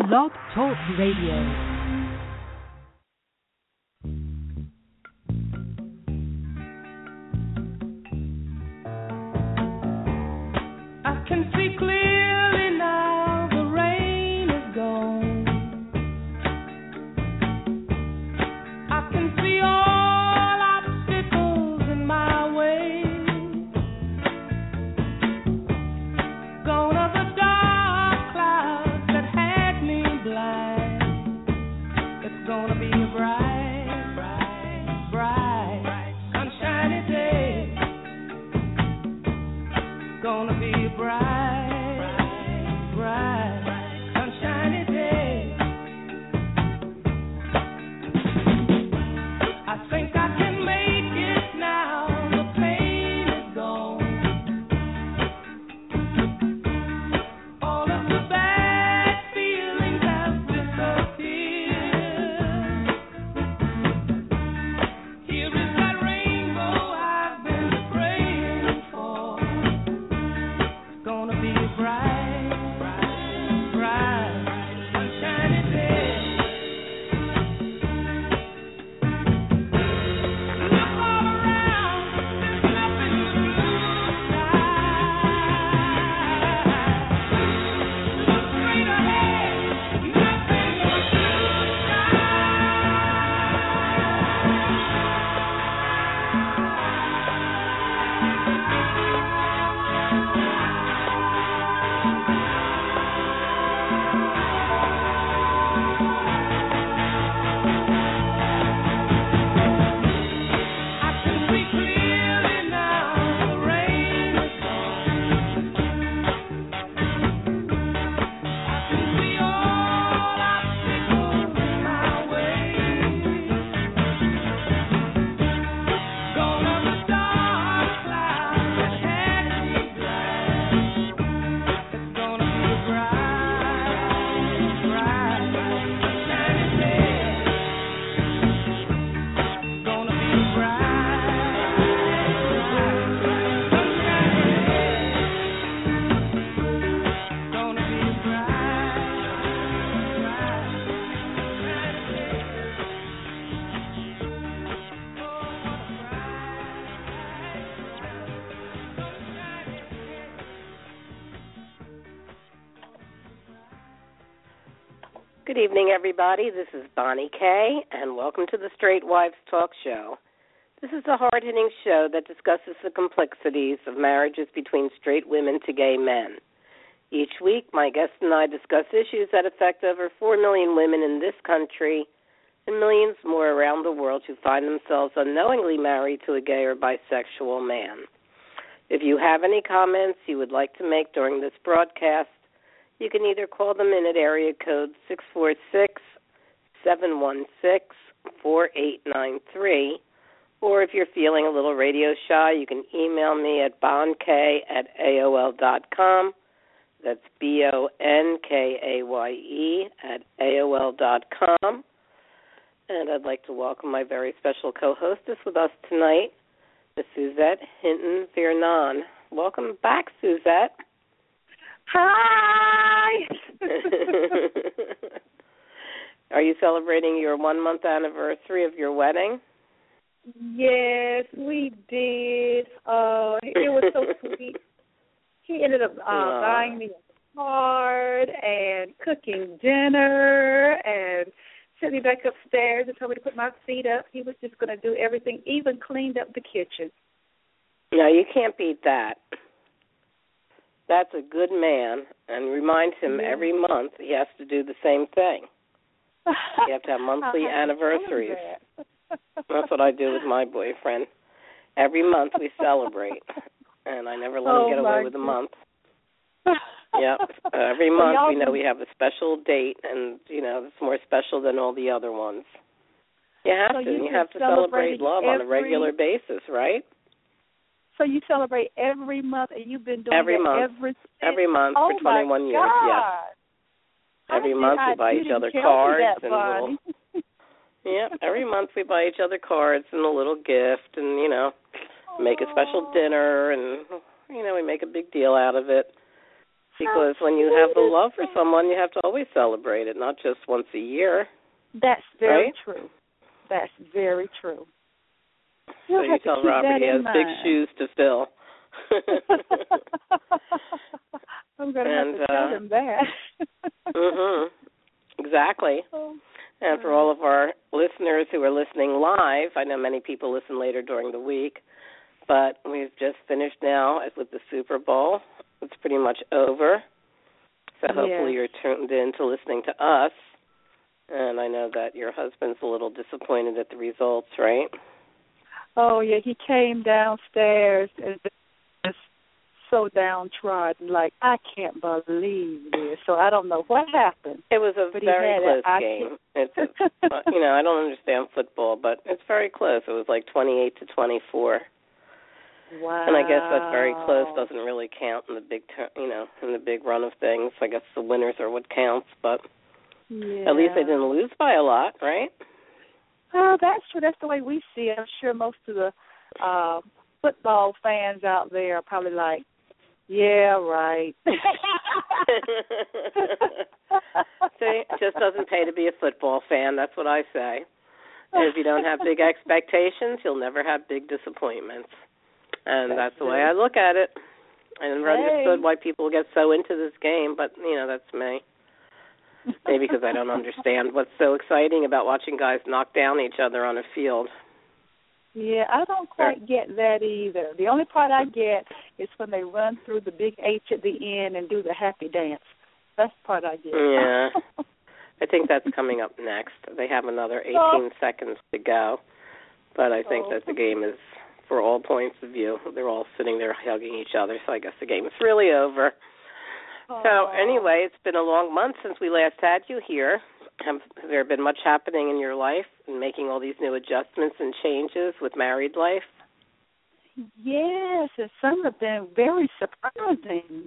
Blog Talk Radio. Good evening, everybody. This is Bonnie Kay, and welcome to the Straight Wives Talk Show. This is a hard-hitting show that discusses the complexities of marriages between straight women to gay men. Each week, my guests and I discuss issues that affect over 4 million women in this country and millions more around the world who find themselves unknowingly married to a gay or bisexual man. If you have any comments you would like to make during this broadcast, you can either call them in at area code 646-716-4893, or if you're feeling a little radio shy, you can email me at bonkay@aol.com. That's BONKAYE@AOL.com. And I'd like to welcome my very special co-hostess with us tonight, Ms. Suzette Hinton-Viernon. Welcome back, Suzette. Hi! Are you celebrating your 1-month anniversary of your wedding? Yes, we did. It was so sweet. He ended up buying me a card and cooking dinner and sent me back upstairs and told me to put my feet up. He was just going to do everything, even cleaned up the kitchen. No, you can't beat that. That's a good man, and remind him every month he has to do the same thing. You have to have monthly anniversaries. That's what I do with my boyfriend. Every month we celebrate, and I never let him get away with a month. Yep. Every month we know we have a special date, and, it's more special than all the other ones. You have to. You have to celebrate love on a regular basis, right? So you celebrate every month, and you've been doing every month for 21 years. Yes. Every month we buy each other cards and every month we buy each other cards and a little gift, and make a special dinner, and we make a big deal out of it. Because when you have the love for someone, you have to always celebrate it, not just once a year. That's very right? true. That's very true. So you tell Robert he has big shoes to fill. I'm going to have to tell him that. Exactly. And for all of our listeners who are listening live, I know many people listen later during the week, but we've just finished now with the Super Bowl. It's pretty much over. So hopefully you're tuned in to listening to us. And I know that your husband's a little disappointed at the results, right? Oh, yeah, he came downstairs and just so downtrodden, like, I can't believe this. So I don't know what happened. It was a very close game. It's I don't understand football, but it's very close. It was like 28-24. Wow. And I guess that very close doesn't really count in the big, in the big run of things. I guess the winners are what counts, but at least they didn't lose by a lot, right? Oh, that's true. That's the way we see it. I'm sure most of the football fans out there are probably like, yeah, right. See, it just doesn't pay to be a football fan. That's what I say. And if you don't have big expectations, you'll never have big disappointments. And that's the way I look at it. I never understood why people get so into this game, but, that's me. Maybe because I don't understand what's so exciting about watching guys knock down each other on a field. Yeah, I don't quite get that either. The only part I get is when they run through the big H at the end and do the happy dance. That's the part I get. Yeah. I think that's coming up next. They have another 18 seconds to go. But I think that the game is, for all points of view, they're all sitting there hugging each other, so I guess the game is really over. So anyway, it's been a long month since we last had you here. Has there been much happening in your life and making all these new adjustments and changes with married life? Yes, and some have been very surprising,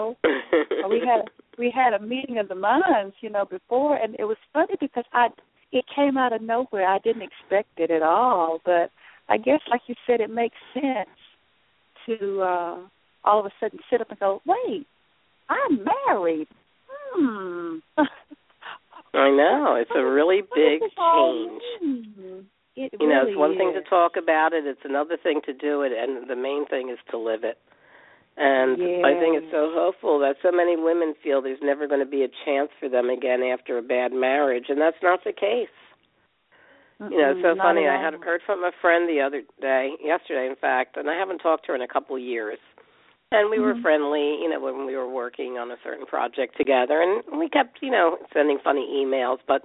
we had a meeting of the minds, before, and it was funny because it came out of nowhere. I didn't expect it at all, but I guess, like you said, it makes sense to all of a sudden sit up and go, wait, I'm married. I know. It's a really big change. It's one thing to talk about it. It's another thing to do it, and the main thing is to live it. And I think it's so hopeful that so many women feel there's never going to be a chance for them again after a bad marriage, and that's not the case. It's so funny. I had heard from a friend yesterday, in fact, and I haven't talked to her in a couple of years. And we were friendly, when we were working on a certain project together. And we kept, sending funny emails. But,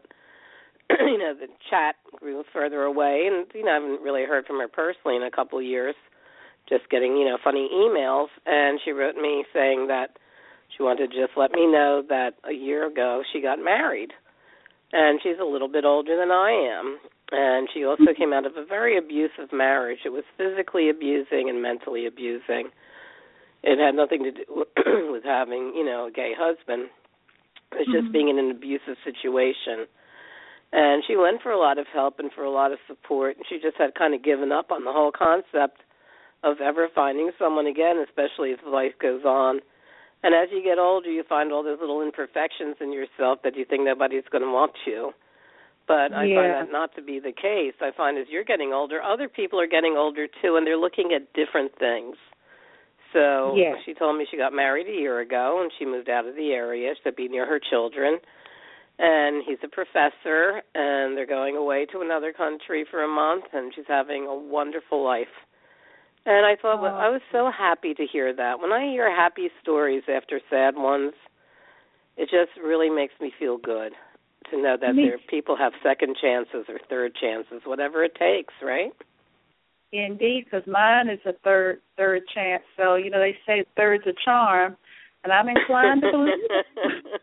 the chat grew further away. And, I haven't really heard from her personally in a couple of years, just getting, funny emails. And she wrote me saying that she wanted to just let me know that a year ago she got married. And she's a little bit older than I am. And she also came out of a very abusive marriage. It was physically abusing and mentally abusing. It had nothing to do with having, a gay husband. It was just being in an abusive situation. And she went for a lot of help and for a lot of support. And she just had kind of given up on the whole concept of ever finding someone again, especially as life goes on. And as you get older, you find all those little imperfections in yourself that you think nobody's going to want you. But I find that not to be the case. I find as you're getting older, other people are getting older too, and they're looking at different things. So she told me she got married a year ago, and she moved out of the area to be near her children. And he's a professor, and they're going away to another country for a month, and she's having a wonderful life. And I thought, I was so happy to hear that. When I hear happy stories after sad ones, it just really makes me feel good to know that people have second chances or third chances, whatever it takes, right? Indeed, because mine is a third chance. So, they say third's a charm, and I'm inclined to believe it.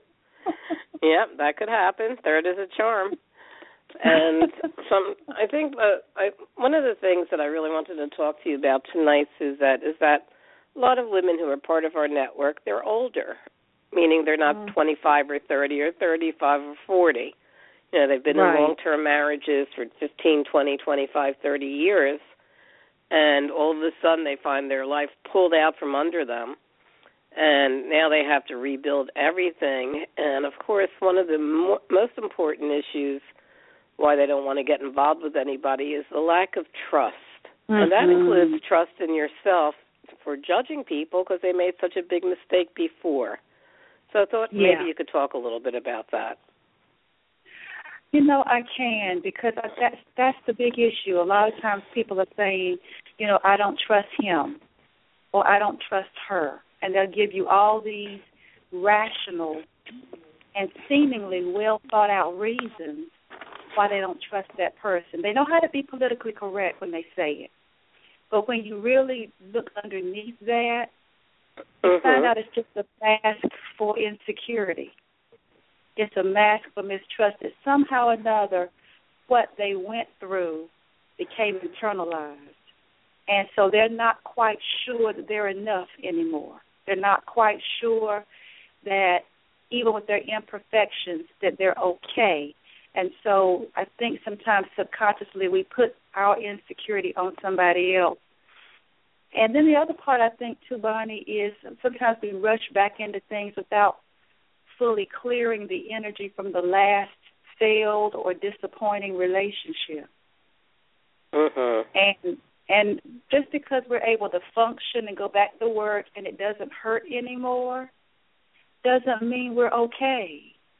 Yep, that could happen. Third is a charm. And I think one of the things that I really wanted to talk to you about tonight, Suzette, is that a lot of women who are part of our network, they're older, meaning they're not 25 or 30 or 35 or 40. They've been in long-term marriages for 15, 20, 25, 30 years. And all of a sudden they find their life pulled out from under them, And now they have to rebuild everything. And, of course, one of the most important issues why they don't want to get involved with anybody is the lack of trust. Mm-hmm. And that includes trust in yourself for judging people because they made such a big mistake before. So I thought maybe you could talk a little bit about that. You know, I can, because that's the big issue. A lot of times people are saying, you know, I don't trust him or I don't trust her. And they'll give you all these rational and seemingly well-thought-out reasons why they don't trust that person. They know how to be politically correct when they say it. But when you really look underneath that, you find out it's just a mask for insecurity. It's a mask for mistrust. That somehow or another, what they went through became internalized. And so they're not quite sure that they're enough anymore. They're not quite sure that even with their imperfections, that they're okay. And so I think sometimes subconsciously we put our insecurity on somebody else. And then the other part I think too, Bonnie, is sometimes we rush back into things without fully clearing the energy from the last failed or disappointing relationship. And just because we're able to function and go back to work and it doesn't hurt anymore doesn't mean we're okay.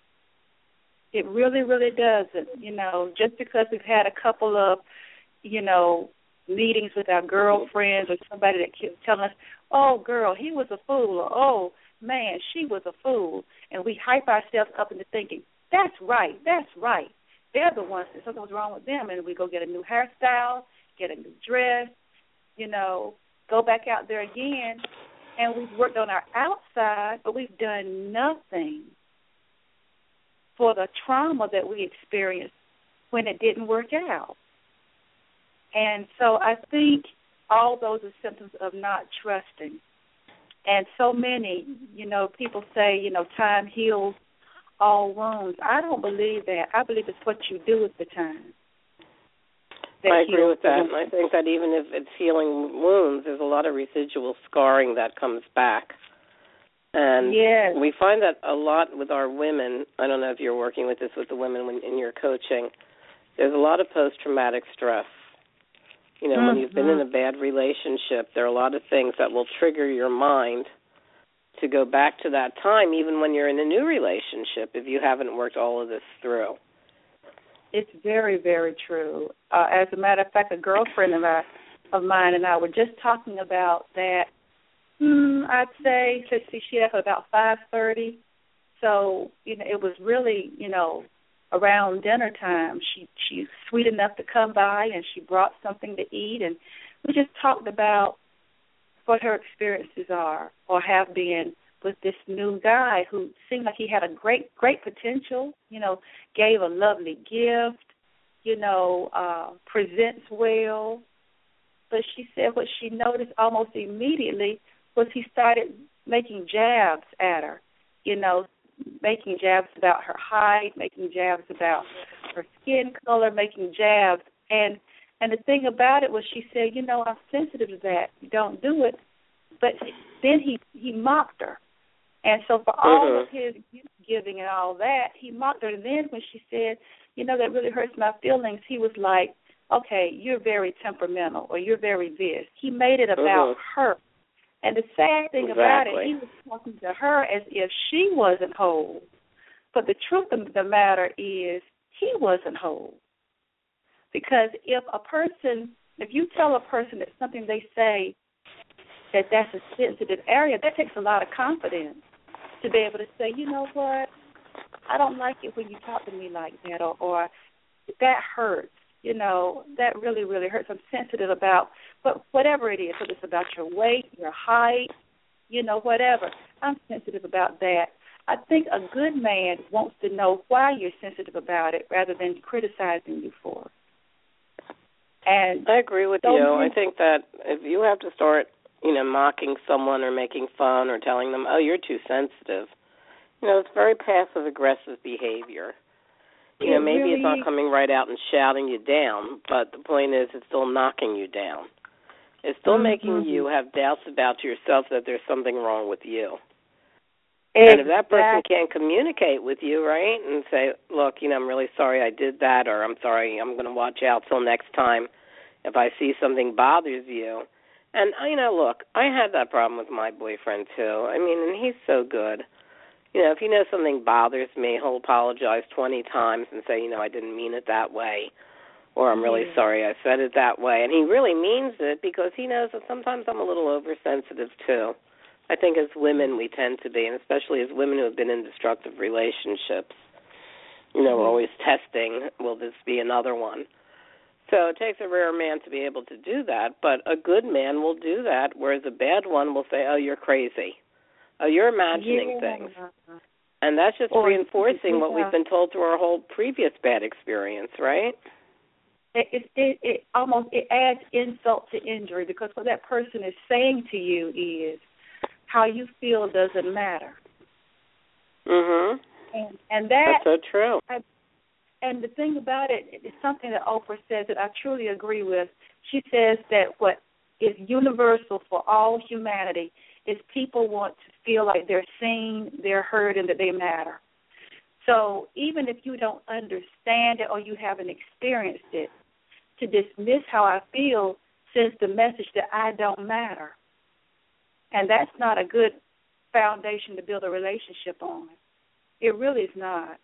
It really, really doesn't. You know, just because we've had a couple of, you know, meetings with our girlfriends or somebody that keeps telling us, oh, girl, he was a fool, or oh, man, she was a fool, and we hype ourselves up into thinking, that's right. They're the ones that something's wrong with them, and we go get a new hairstyle, get a new dress, you know, go back out there again, and we've worked on our outside, but we've done nothing for the trauma that we experienced when it didn't work out. And so I think all those are symptoms of not trusting. And so many, you know, people say, you know, time heals all wounds. I don't believe that. I believe it's what you do with the time. I agree with that. And I think that even if it's healing wounds, there's a lot of residual scarring that comes back. And we find that a lot with our women. I don't know if you're working with this with the women in your coaching. There's a lot of post-traumatic stress. You know, when you've been in a bad relationship, there are a lot of things that will trigger your mind to go back to that time, even when you're in a new relationship, if you haven't worked all of this through. It's very, very true. As a matter of fact, a girlfriend of mine and I were just talking about that. I'd say, she left at about 5:30. So, you know, it was really, you know, around dinner time. She's sweet enough to come by, and she brought something to eat, and we just talked about what her experiences are or have been with this new guy who seemed like he had a great potential, you know, gave a lovely gift, you know, presents well. But she said what she noticed almost immediately was he started making jabs at her, you know, making jabs about her height, making jabs about her skin color, making jabs. And the thing about it was she said, you know, I'm sensitive to that. Don't do it. But then he mocked her. And so for all of his giving and all that, he mocked her. And then when she said, you know, that really hurts my feelings, he was like, okay, you're very temperamental or you're very this. He made it about her. And the sad thing about it, he was talking to her as if she wasn't whole. But the truth of the matter is he wasn't whole. Because if you tell a person that something they say that that's a sensitive area, that takes a lot of confidence to be able to say, you know what, I don't like it when you talk to me like that, or that hurts. You know, that really, really hurts. I'm sensitive about whatever it is, whether it's about your weight, your height, you know, whatever. I'm sensitive about that. I think a good man wants to know why you're sensitive about it rather than criticizing you for it. And I agree with you. I think that if you have to start, you know, mocking someone or making fun or telling them, oh, you're too sensitive, you know, it's very passive-aggressive behavior. You know, maybe it's not coming right out and shouting you down, but the point is it's still knocking you down. is still making you have doubts about yourself that there's something wrong with you. Exactly. And if that person can't communicate with you, right, and say, look, I'm really sorry I did that, or I'm sorry, I'm going to watch out till next time if I see something bothers you. And, look, I had that problem with my boyfriend, too. And he's so good. If he knows something bothers me, he'll apologize 20 times and say, I didn't mean it that way, or I'm really sorry I said it that way. And he really means it because he knows that sometimes I'm a little oversensitive, too. I think as women we tend to be, and especially as women who have been in destructive relationships. We're always testing, will this be another one? So it takes a rare man to be able to do that, but a good man will do that, whereas a bad one will say, oh, you're crazy. Oh, you're imagining things. And that's just reinforcing what we've been told through our whole previous bad experience, right? It almost adds insult to injury, because what that person is saying to you is how you feel doesn't matter. Mhm. And that's so true. And the thing about it is something that Oprah says that I truly agree with. She says that what is universal for all humanity is people want to feel like they're seen, they're heard, and that they matter. So even if you don't understand it or you haven't experienced it, to dismiss how I feel sends the message that I don't matter. And that's not a good foundation to build a relationship on. It really is not.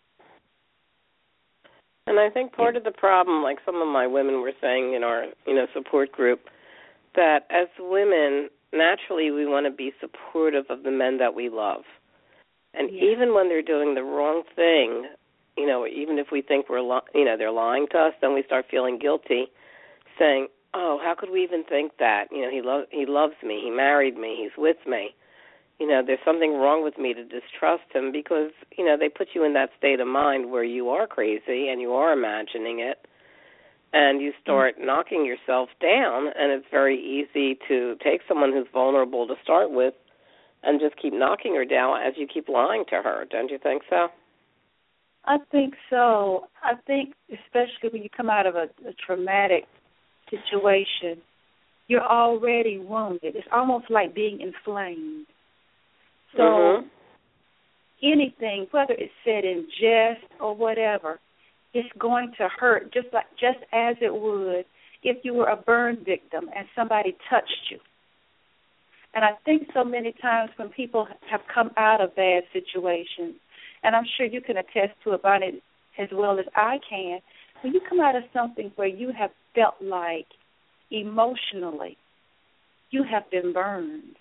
And I think part of the problem, like some of my women were saying in our, support group, that as women, naturally we want to be supportive of the men that we love. And even when they're doing the wrong thing, even if we think they're lying to us, then we start feeling guilty, saying, oh, how could we even think that? He loves me, he married me, he's with me. There's something wrong with me to distrust him because, they put you in that state of mind where you are crazy and you are imagining it, and you start knocking yourself down, and it's very easy to take someone who's vulnerable to start with and just keep knocking her down as you keep lying to her. Don't you think so? I think so. I think especially when you come out of a traumatic situation, you're already wounded. It's almost like being inflamed. So anything, whether it's said in jest or whatever, it's going to hurt just as it would if you were a burn victim and somebody touched you. And I think so many times when people have come out of bad situations, and I'm sure you can attest to it, Bonnie, as well as I can, when you come out of something where you have felt like emotionally you have been burned,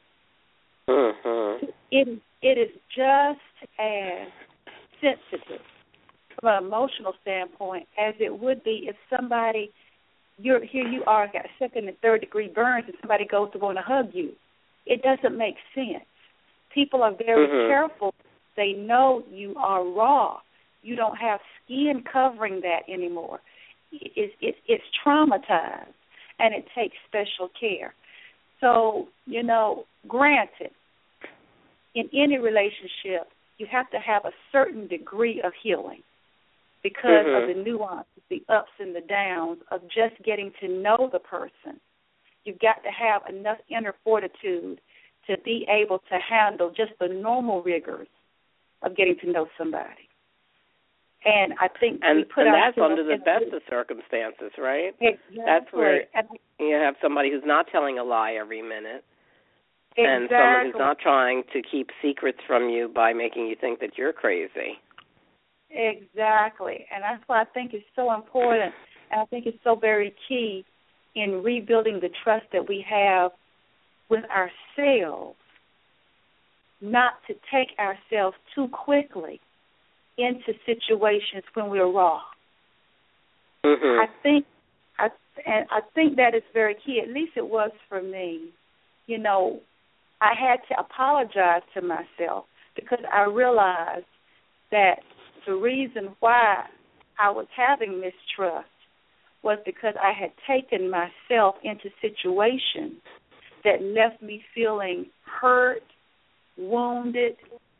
it is just as sensitive from an emotional standpoint as it would be if somebody, here you are, got second and third degree burns, and somebody goes to want to hug you. It doesn't make sense. People are very careful. They know you are raw. You don't have skin covering that anymore. It's traumatized, and it takes special care. So, granted, in any relationship, you have to have a certain degree of healing because of the nuances, the ups and the downs of just getting to know the person. You've got to have enough inner fortitude to be able to handle just the normal rigors of getting to know somebody. And I think that's under the best of circumstances, right? Exactly. That's where you have somebody who's not telling a lie every minute. And someone who's not trying to keep secrets from you by making you think that you're crazy. Exactly. And that's why I think it's so important, and I think it's so very key in rebuilding the trust that we have with ourselves, not to take ourselves too quickly into situations when we're raw. I think that is very key. At least it was for me. I had to apologize to myself because I realized that the reason why I was having mistrust was because I had taken myself into situations that left me feeling hurt, wounded,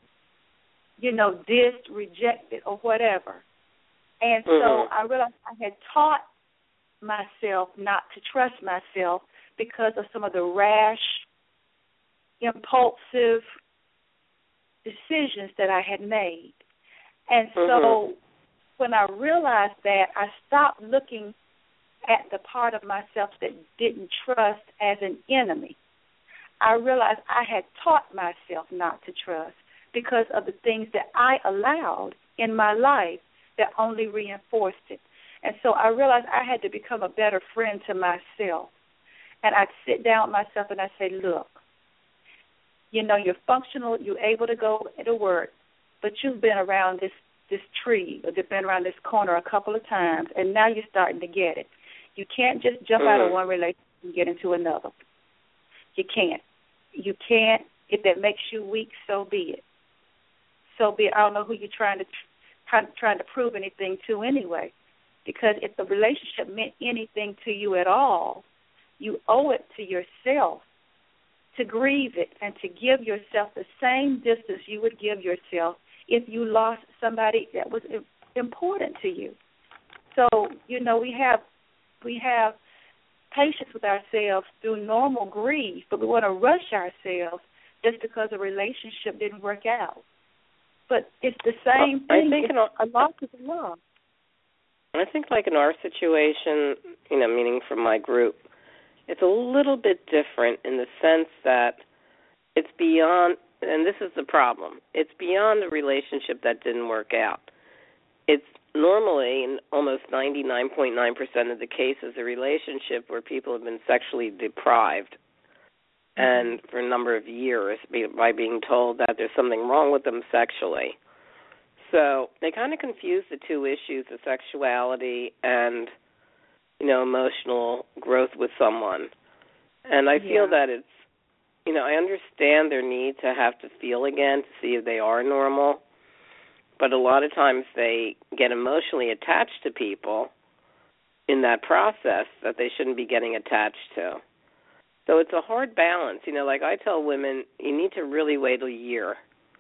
dissed, rejected, or whatever. And so I realized I had taught myself not to trust myself because of some of the rash, impulsive decisions that I had made. And so when I realized that, I stopped looking at the part of myself that didn't trust as an enemy. I realized I had taught myself not to trust because of the things that I allowed in my life that only reinforced it. And so I realized I had to become a better friend to myself. And I'd sit down with myself and I'd say, look, you know, you're functional, you're able to go to work, but you've been around this tree or you've been around this corner a couple of times, and now you're starting to get it. You can't just jump out of one relationship and get into another. You can't. You can't. If that makes you weak, so be it. So be it. I don't know who you're trying to prove anything to anyway, because if the relationship meant anything to you at all, you owe it to yourself to grieve it and to give yourself the same distance you would give yourself if you lost somebody that was important to you. So, you know, we have patience with ourselves through normal grief, but we want to rush ourselves just because a relationship didn't work out. But it's the same thing. I think a loss is a loss. I think like in our situation, you know, meaning from my group, it's a little bit different in the sense that it's beyond, and this is the problem, it's beyond the relationship that didn't work out. It's normally, in almost 99.9% of the cases, a relationship where people have been sexually deprived and for a number of years by being told that there's something wrong with them sexually. So they kind of confuse the two issues of sexuality and, you know, emotional growth with someone. And I feel that it's, you know, I understand their need to have to feel again to see if they are normal, but a lot of times they get emotionally attached to people in that process that they shouldn't be getting attached to. So it's a hard balance. You know, like I tell women, you need to really wait a year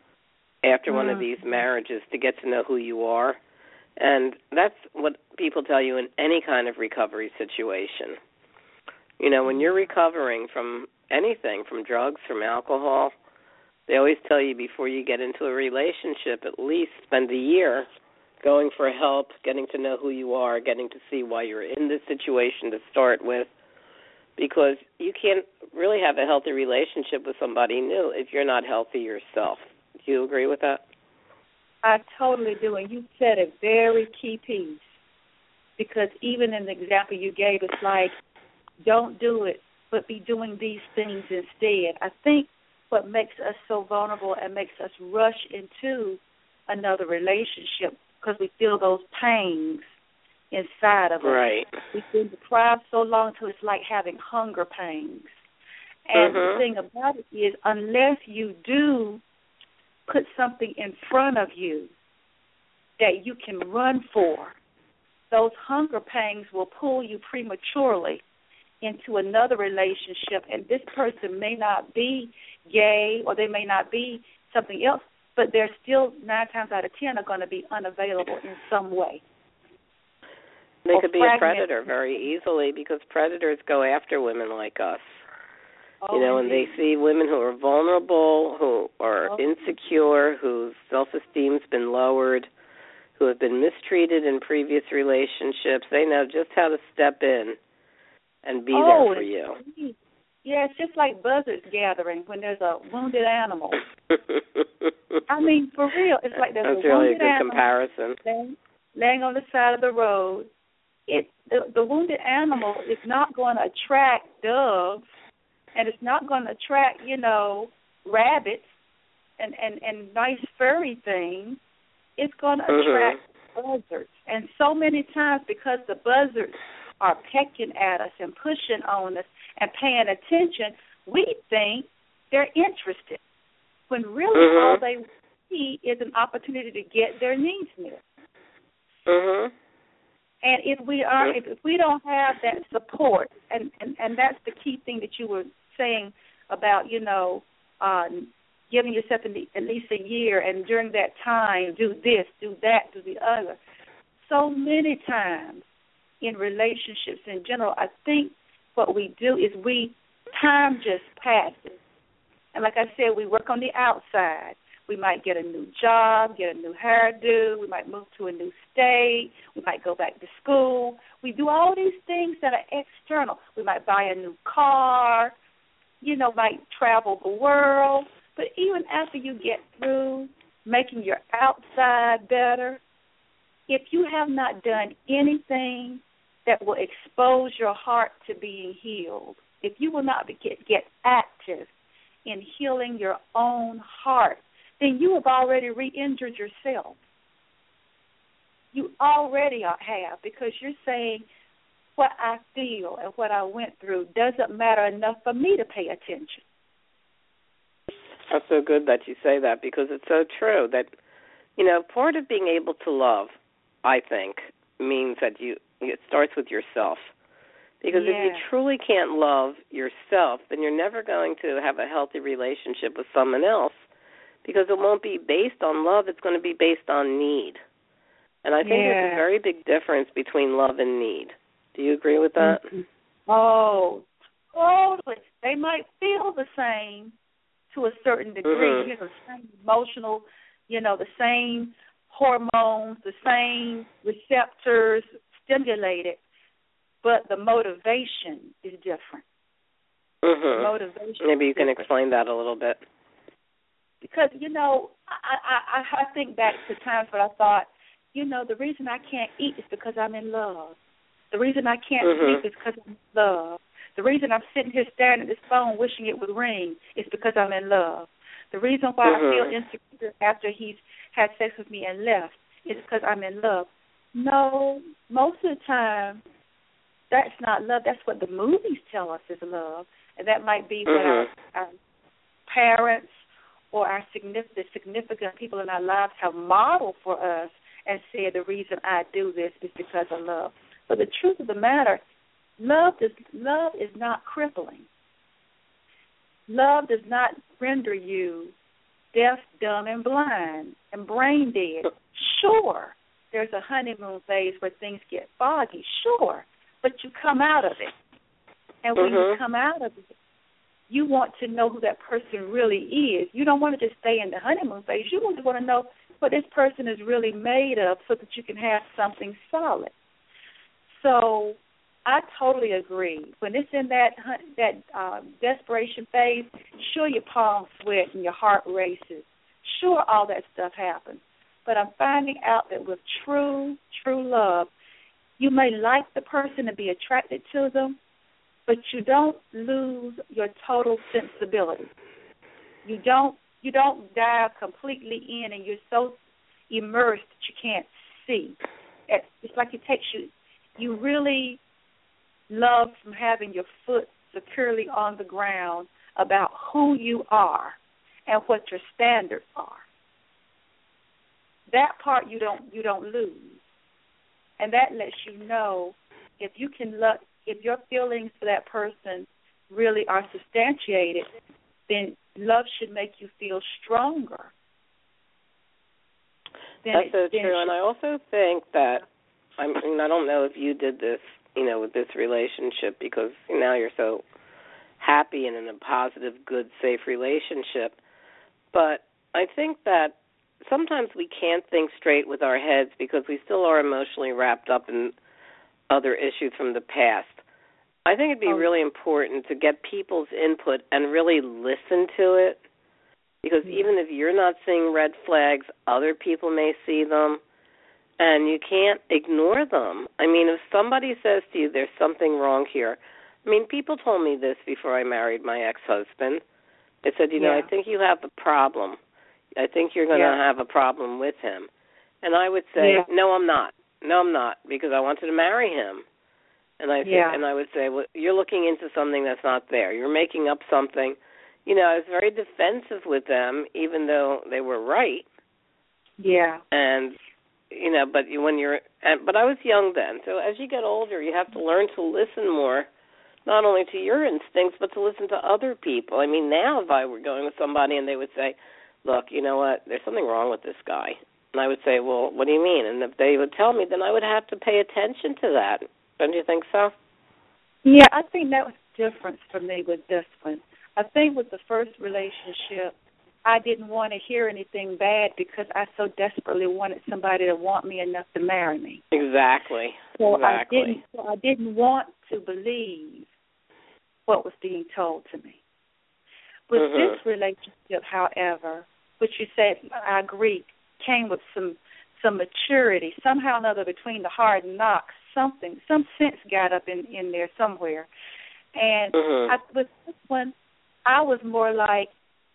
after one of these marriages to get to know who you are. And that's what people tell you in any kind of recovery situation. You know, when you're recovering from anything, from drugs, from alcohol, they always tell you before you get into a relationship, at least spend a year going for help, getting to know who you are, getting to see why you're in this situation to start with, because you can't really have a healthy relationship with somebody new if you're not healthy yourself. Do you agree with that? I totally do, and you said a very key piece, because even in the example you gave, it's like, don't do it, but be doing these things instead. I think what makes us so vulnerable and makes us rush into another relationship because we feel those pangs inside of us. Right. We've been deprived so long till it's like having hunger pangs. And the thing about it is, unless you do put something in front of you that you can run for, those hunger pangs will pull you prematurely into another relationship, and this person may not be gay or they may not be something else, but they're still 9 times out of 10 are going to be unavailable in some way. They could be a predator very easily because predators go after women like us. You know, and they see women who are vulnerable, who are insecure, whose self-esteem's been lowered, who have been mistreated in previous relationships. They know just how to step in and be there for you. Yeah, it's just like buzzards gathering when there's a wounded animal. I mean, for real, it's like there's That's a really wounded a good animal comparison. laying on the side of the road. The wounded animal is not going to attract doves, and it's not going to attract, you know, rabbits and nice furry things. It's going to attract buzzards. And so many times, because the buzzards are pecking at us and pushing on us and paying attention, we think they're interested, when really all they see is an opportunity to get their needs met. And if we don't have that support, and that's the key thing that you were saying about, you know, giving yourself at least a year, and during that time, do this, do that, do the other. So many times in relationships in general, I think what we do is time just passes. And like I said, we work on the outside. We might get a new job, get a new hairdo. We might move to a new state. We might go back to school. We do all these things that are external. We might buy a new car, might travel the world. But even after you get through making your outside better, if you have not done anything that will expose your heart to being healed, if you will not get active in healing your own heart, then you have already re-injured yourself. You already have, because you're saying what I feel and what I went through doesn't matter enough for me to pay attention. That's so good that you say that, because it's so true that, part of being able to love, I think, means that it starts with yourself. Because if you truly can't love yourself, then you're never going to have a healthy relationship with someone else, because it won't be based on love. It's going to be based on need. And I think there's a very big difference between love and need. Do you agree with that? Mm-hmm. Oh, totally. They might feel the same to a certain degree, the same emotional, the same hormones, the same receptors stimulated, but the motivation is different. Mm-hmm. Motivation. Maybe you can explain that a little bit. Because, I think back to times where I thought, the reason I can't eat is because I'm in love. The reason I can't sleep is because I'm in love. The reason I'm sitting here staring at this phone wishing it would ring is because I'm in love. The reason why I feel insecure after he's had sex with me and left is because I'm in love. No, most of the time, that's not love. That's what the movies tell us is love. And that might be what our parents or the significant people in our lives have modeled for us and said the reason I do this is because of love. But the truth of the matter, love is not crippling. Love does not render you deaf, dumb, and blind and brain dead. Sure, there's a honeymoon phase where things get foggy. Sure, but you come out of it. And when you come out of it, you want to know who that person really is. You don't want to just stay in the honeymoon phase. You want to know what this person is really made of so that you can have something solid. So I totally agree. When it's in that desperation phase, sure, your palms sweat and your heart races. Sure, all that stuff happens. But I'm finding out that with true love, you may like the person and be attracted to them, but you don't lose your total sensibility. You don't dive completely in and you're so immersed that you can't see. It's like it takes you. You really love from having your foot securely on the ground about who you are and what your standards are. That part you don't lose, and that lets you know if your feelings for that person really are substantiated, then love should make you feel stronger. That's so true, and I also think that I don't know if you did this, with this relationship, because now you're so happy and in a positive, good, safe relationship. But I think that sometimes we can't think straight with our heads because we still are emotionally wrapped up in other issues from the past. I think it'd be really important to get people's input and really listen to it, because even if you're not seeing red flags, other people may see them. And you can't ignore them. I mean, if somebody says to you, there's something wrong here. I mean, people told me this before I married my ex-husband. They said, I think you have a problem. I think you're going to have a problem with him. And I would say, no, I'm not. No, I'm not, because I wanted to marry him. And I would say, well, you're looking into something that's not there. You're making up something. I was very defensive with them, even though they were right. Yeah. And but but I was young then. So as you get older, you have to learn to listen more, not only to your instincts, but to listen to other people. I mean, now if I were going with somebody and they would say, look, you know what, there's something wrong with this guy. And I would say, well, what do you mean? And if they would tell me, then I would have to pay attention to that. Don't you think so? Yeah, I think that was the difference for me with this one. I think with the first relationship, I didn't want to hear anything bad because I so desperately wanted somebody to want me enough to marry me. Exactly. So exactly. I didn't want to believe what was being told to me. With this relationship, however, which you said, I agree, came with some maturity, somehow or another between the hard knocks, some sense got up in there somewhere. And with this one, I was more like,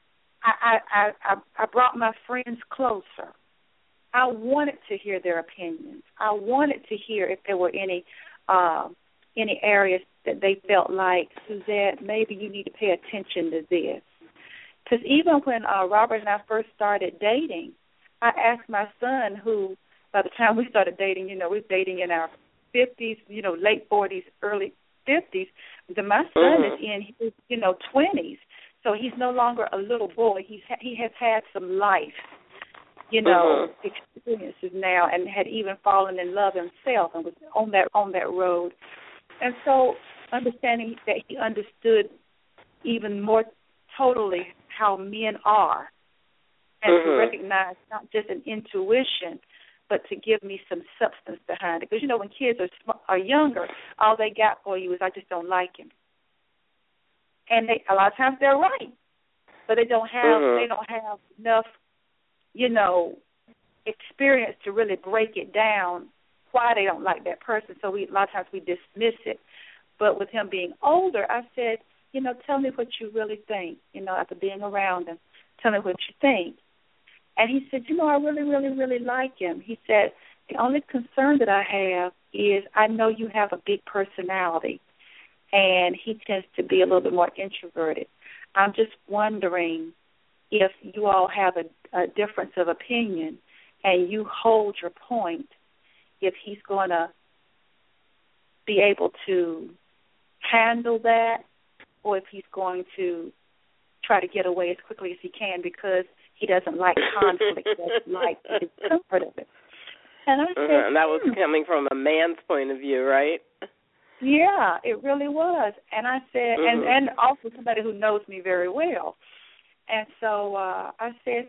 I brought my friends closer. I wanted to hear their opinions. I wanted to hear if there were any areas that they felt like, Suzette, maybe you need to pay attention to this. Because even when Robert and I first started dating, I asked my son, who by the time we started dating, we were dating in our 50s, late 40s, early 50s. My son is in his, 20s. So he's no longer a little boy. He has had some life, experiences now, and had even fallen in love himself and was on that road. And so understanding that he understood even more totally how men are, and to recognize not just an intuition, but to give me some substance behind it. Because, when kids are younger, all they got for you is, I just don't like him. And a lot of times they're right, but they don't have enough, experience to really break it down why they don't like that person. So a lot of times we dismiss it. But with him being older, I said, tell me what you really think. After being around him, tell me what you think. And he said, I really, really, really like him. He said, the only concern that I have is I know you have a big personality, and he tends to be a little bit more introverted. I'm just wondering if you all have a difference of opinion and you hold your point, if he's going to be able to handle that, or if he's going to try to get away as quickly as he can because he doesn't like conflict, doesn't like the discomfort of it. And I said, and that was coming from a man's point of view, right? Yeah, it really was. And I said, and also somebody who knows me very well. And so I said,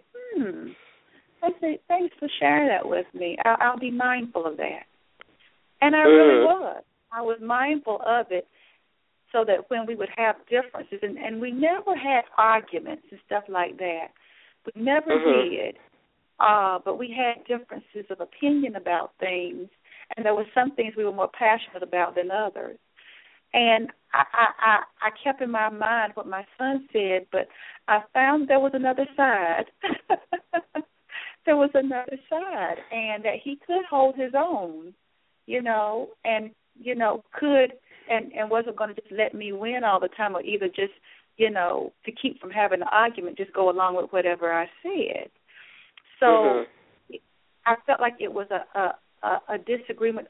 thanks for sharing that with me. I'll be mindful of that. And I really was. I was mindful of it so that when we would have differences, and we never had arguments and stuff like that. We never did. But we had differences of opinion about things, and there were some things we were more passionate about than others. And I kept in my mind what my son said, but I found there was another side. There was another side, and that he could hold his own, and, could and wasn't going to just let me win all the time, or either just, to keep from having an argument, just go along with whatever I said. So I felt like it was a disagreement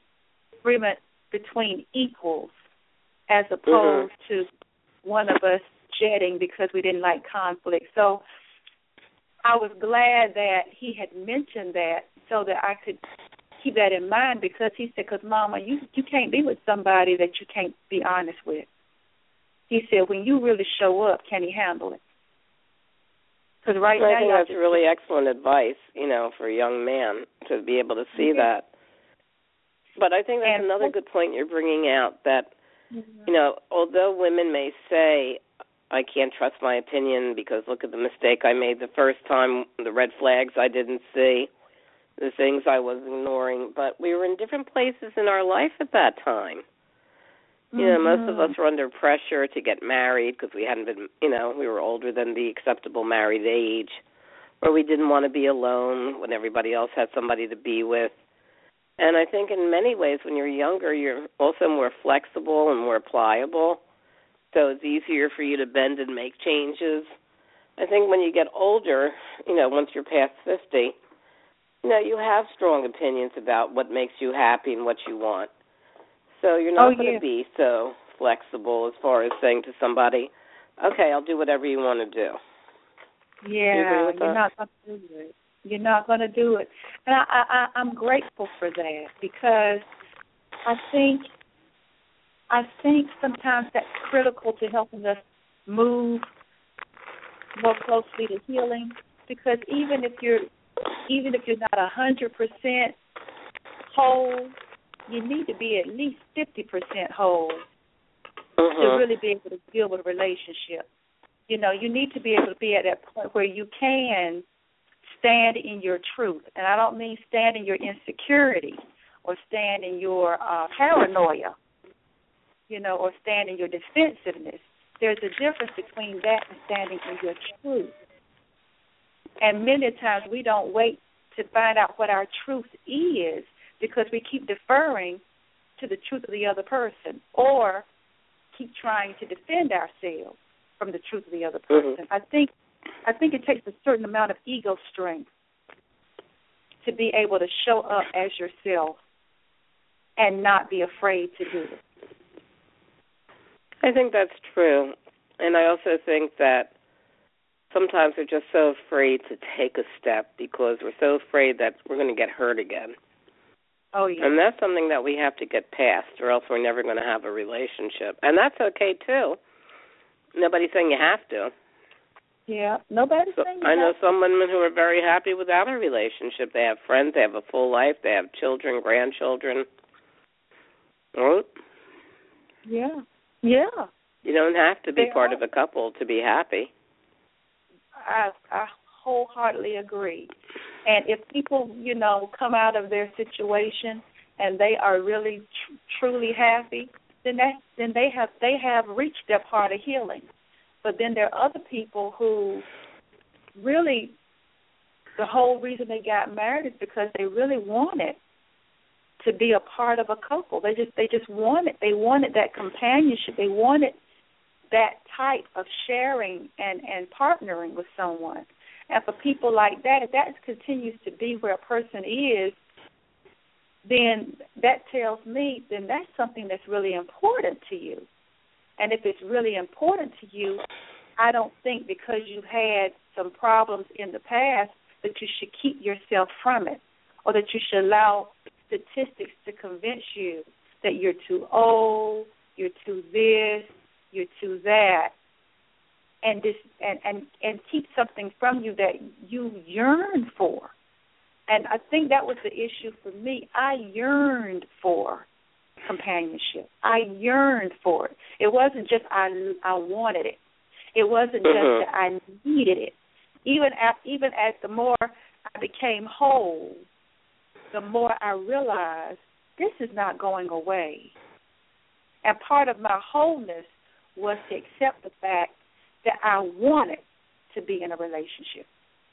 between equals, as opposed to one of us jetting because we didn't like conflict. So I was glad that he had mentioned that so that I could keep that in mind, because he said, because, Mama, you can't be with somebody that you can't be honest with. He said, when you really show up, can he handle it? Because I think that's really excellent advice, for a young man to be able to see that. But I think that's another good point you're bringing out, that, although women may say, I can't trust my opinion because look at the mistake I made the first time, the red flags I didn't see, the things I was ignoring, but we were in different places in our life at that time. Most of us were under pressure to get married because we hadn't been, we were older than the acceptable married age, or we didn't want to be alone when everybody else had somebody to be with. And I think in many ways when you're younger, you're also more flexible and more pliable, so it's easier for you to bend and make changes. I think when you get older, once you're past 50, you have strong opinions about what makes you happy and what you want. So you're not going to be so flexible as far as saying to somebody, okay, I'll do whatever you want to do. Yeah, you're not going to do it. You're not going to do it. And I'm grateful for that, because I think I think sometimes that's critical to helping us move more closely to healing, because even if you're not 100% whole, you need to be at least 50% whole to really be able to deal with a relationship. You know, you need to be able to be at that point where you can stand in your truth. And I don't mean stand in your insecurity or stand in your paranoia, you know, or stand in your defensiveness. There's a difference between that and standing in your truth. And many times we don't wait to find out what our truth is because we keep deferring to the truth of the other person or keep trying to defend ourselves from the truth of the other person. I think it takes a certain amount of ego strength to be able to show up as yourself and not be afraid to do it. I think that's true. And I also think that sometimes we're just so afraid to take a step because we're so afraid that we're going to get hurt again. Oh, yeah. And that's something that we have to get past, or else we're never going to have a relationship. And that's okay, too. Nobody's saying you have to. Yeah, nobody's saying you I know have to. some women who are very happy without a relationship. They have friends, they have a full life, they have children, grandchildren. Well, yeah. Yeah. You don't have to be part are. of a couple to be happy. I wholeheartedly agree. And if people, you know, come out of their situation and they are really truly happy, then they have reached their part of healing. But then there are other people who really, the whole reason they got married is because they really wanted to be a part of a couple. They just wanted that companionship. They wanted that type of sharing and partnering with someone. And for people like that, if that continues to be where a person is, then that tells me then that's something that's really important to you. And if it's really important to you, I don't think because you had some problems in the past that you should keep yourself from it, or that you should allow statistics to convince you that you're too old, you're too this, you're too that, and keep something from you that you yearn for. And I think that was the issue for me. I yearned for companionship. I yearned for it. It wasn't just I wanted it. It wasn't just that I needed it. Even as the more I became whole, the more I realized this is not going away. And part of my wholeness was to accept the fact that I wanted to be in a relationship.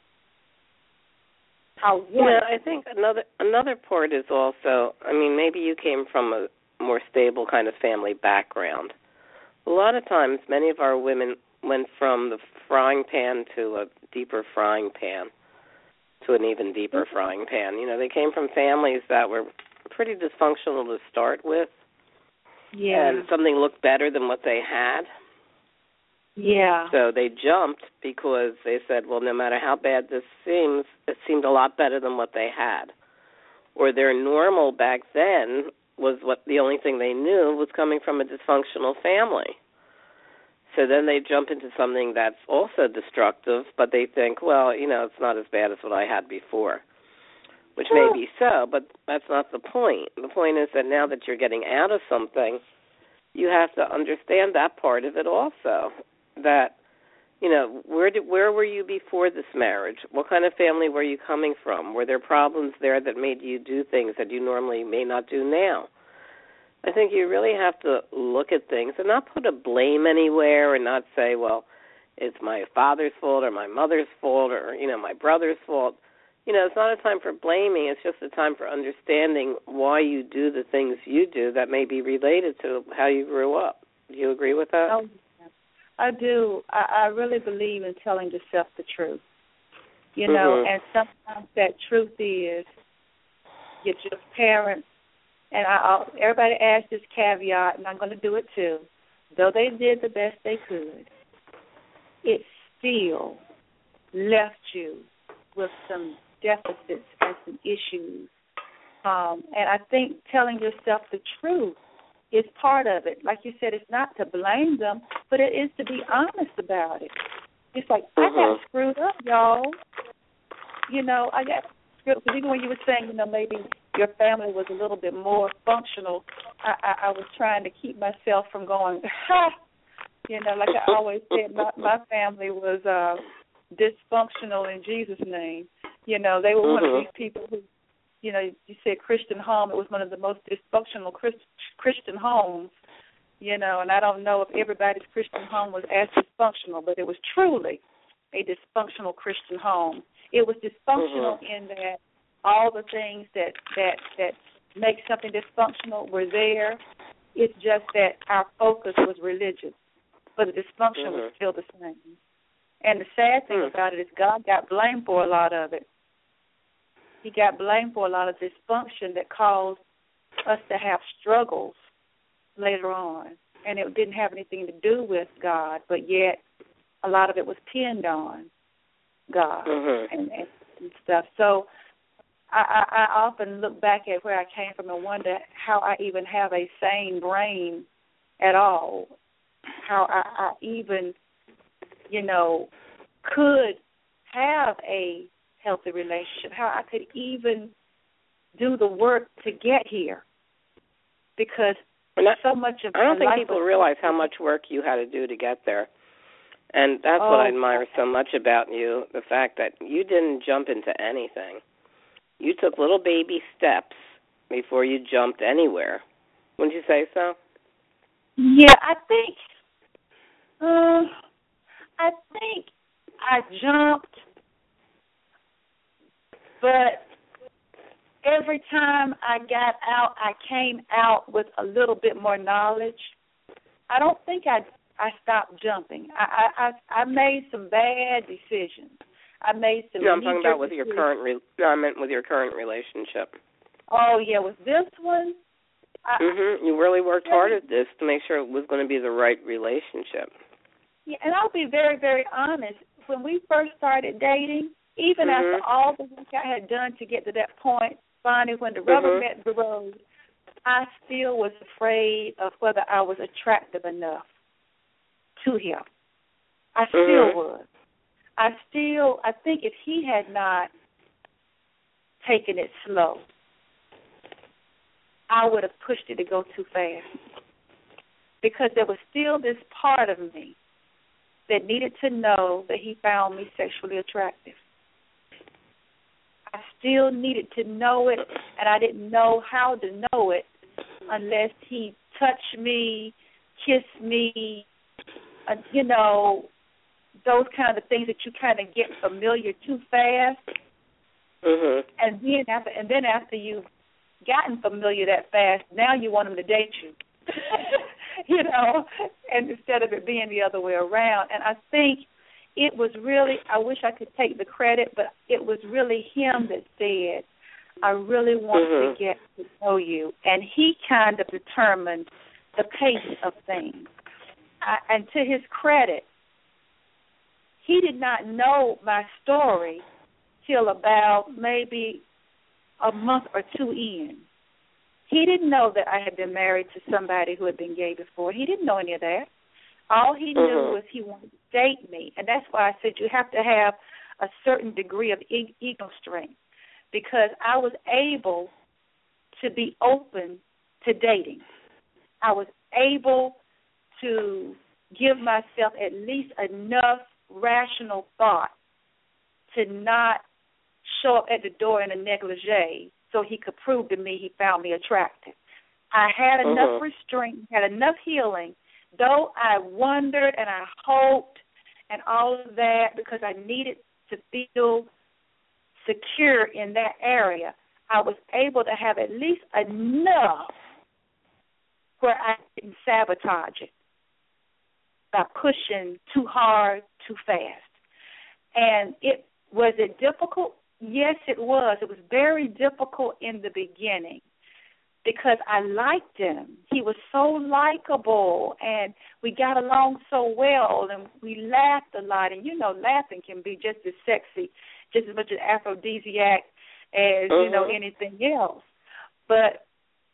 I think another part is also, I mean, maybe you came from a more stable kind of family background. A lot of times, many of our women went from the frying pan to a deeper frying pan to an even deeper frying pan. You know, they came from families that were pretty dysfunctional to start with. Yeah. And something looked better than what they had. Yeah. So they jumped because they said, well, no matter how bad this seems, it seemed a lot better than what they had. Or their normal back then was what the only thing they knew was coming from a dysfunctional family. So then they jump into something that's also destructive, but they think, well, you know, it's not as bad as what I had before, which may be so, but that's not the point. The point is that now that you're getting out of something, you have to understand that part of it also, that, you know, where were you before this marriage? What kind of family were you coming from? Were there problems there that made you do things that you normally may not do now? I think you really have to look at things and not put a blame anywhere and not say, well, it's my father's fault or my mother's fault or, you know, my brother's fault. You know, it's not a time for blaming. It's just a time for understanding why you do the things you do that may be related to how you grew up. Do you agree with that? Oh, I do. I really believe in telling yourself the truth. You know, and sometimes that truth is your parents. And everybody asks this caveat, and I'm going to do it too. Though they did the best they could, it still left you with some deficits and some issues. And I think telling yourself the truth is part of it. Like you said, it's not to blame them, but it is to be honest about it. It's like, I got screwed up, y'all. You know, I got screwed up. Even when you were saying, you know, maybe your family was a little bit more functional, I was trying to keep myself from going, ha! You know, like I always said, my family was dysfunctional in Jesus' name. You know, they were one of these people who, you know, you said Christian home. It was one of the most dysfunctional Christian homes, you know, and I don't know if everybody's Christian home was as dysfunctional, but it was truly a dysfunctional Christian home. It was dysfunctional in that all the things that make something dysfunctional were there. It's just that our focus was religious, but the dysfunction was still the same. And the sad thing about it is God got blamed for a lot of it. He got blamed for a lot of dysfunction that caused us to have struggles later on. And it didn't have anything to do with God, but yet a lot of it was pinned on God and stuff. So I often look back at where I came from and wonder how I even have a sane brain at all, how I even, you know, could have a healthy relationship, how I could even do the work to get here. Because so much of I don't think people realize how much work you had to do to get there. And that's what I admire so much about you, the fact that you didn't jump into anything. You took little baby steps before you jumped anywhere. Wouldn't you say so? Yeah, I think I jumped, but every time I got out, I came out with a little bit more knowledge. I don't think I stopped jumping. I made some bad decisions. I made some. No, I'm talking about with your current. I meant with your current relationship. Oh yeah, with this one. You really worked hard at this to make sure it was going to be the right relationship. Yeah, and I'll be very, very honest. When we first started dating, even after all the work I had done to get to that point, finally when the rubber met the road, I still was afraid of whether I was attractive enough to him. I still was. I think if he had not taken it slow, I would have pushed it to go too fast. Because there was still this part of me that needed to know that he found me sexually attractive. I still needed to know it, and I didn't know how to know it unless he touched me, kissed me, you know, those kind of things that you kind of get familiar too fast. And then after you've gotten familiar that fast, now you want him to date you. You know, and instead of it being the other way around. And I think it was really, I wish I could take the credit, but it was really him that said, I really want to get to know you. And he kind of determined the pace of things. And to his credit, he did not know my story till about maybe a month or two in. He didn't know that I had been married to somebody who had been gay before. He didn't know any of that. All he knew was he wanted to date me. And that's why I said you have to have a certain degree of ego strength, because I was able to be open to dating. I was able to give myself at least enough rational thought to not show up at the door in a negligee so he could prove to me he found me attractive. I had enough restraint, had enough healing, though I wondered and I hoped and all of that because I needed to feel secure in that area. I was able to have at least enough where I didn't sabotage it by pushing too hard, too fast. And was it difficult? Yes, it was. It was very difficult in the beginning because I liked him. He was so likable, and we got along so well, and we laughed a lot. And, you know, laughing can be just as sexy, just as much an aphrodisiac as, you know, anything else. But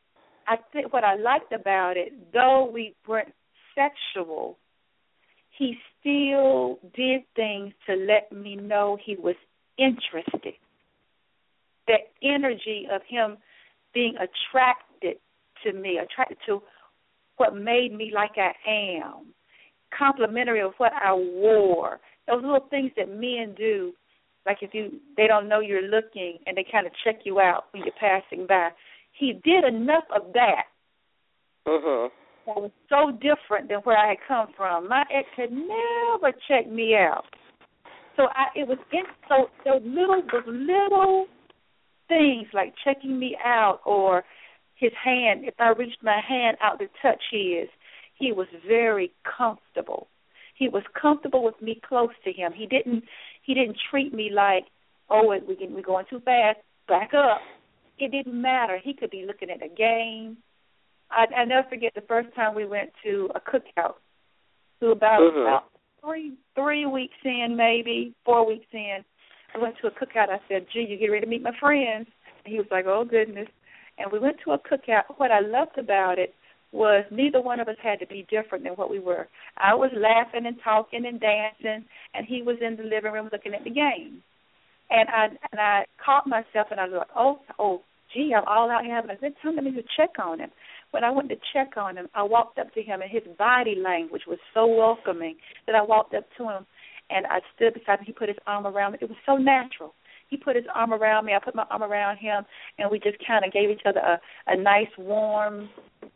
I think what I liked about it, though we weren't sexual, he still did things to let me know he was interested. That energy of him being attracted to me, attracted to what made me like I am, complimentary of what I wore, those little things that men do, like if they don't know you're looking and they kind of check you out when you're passing by. He did enough of that. Mm-hmm. That was so different than where I had come from. My ex had never checked me out. So those little things like checking me out, or his hand, if I reached my hand out to touch his, he was very comfortable. He was comfortable with me close to him. He didn't treat me like, oh, we're going too fast, back up. It didn't matter. He could be looking at a game. I never forget the first time we went to a cookout. To about 3 weeks in, maybe 4 weeks in, I went to a cookout. I said, gee, you get ready to meet my friends? And he was like, oh, goodness. And we went to a cookout. What I loved about it was neither one of us had to be different than what we were. I was laughing and talking and dancing, and he was in the living room looking at the game. And I caught myself, and I was like, oh, gee, I'm all out here having a good time. Let me just check on him. When I went to check on him, I walked up to him, and his body language was so welcoming that I walked up to him, and I stood beside him. He put his arm around me. It was so natural. He put his arm around me. I put my arm around him, and we just kind of gave each other a nice, warm,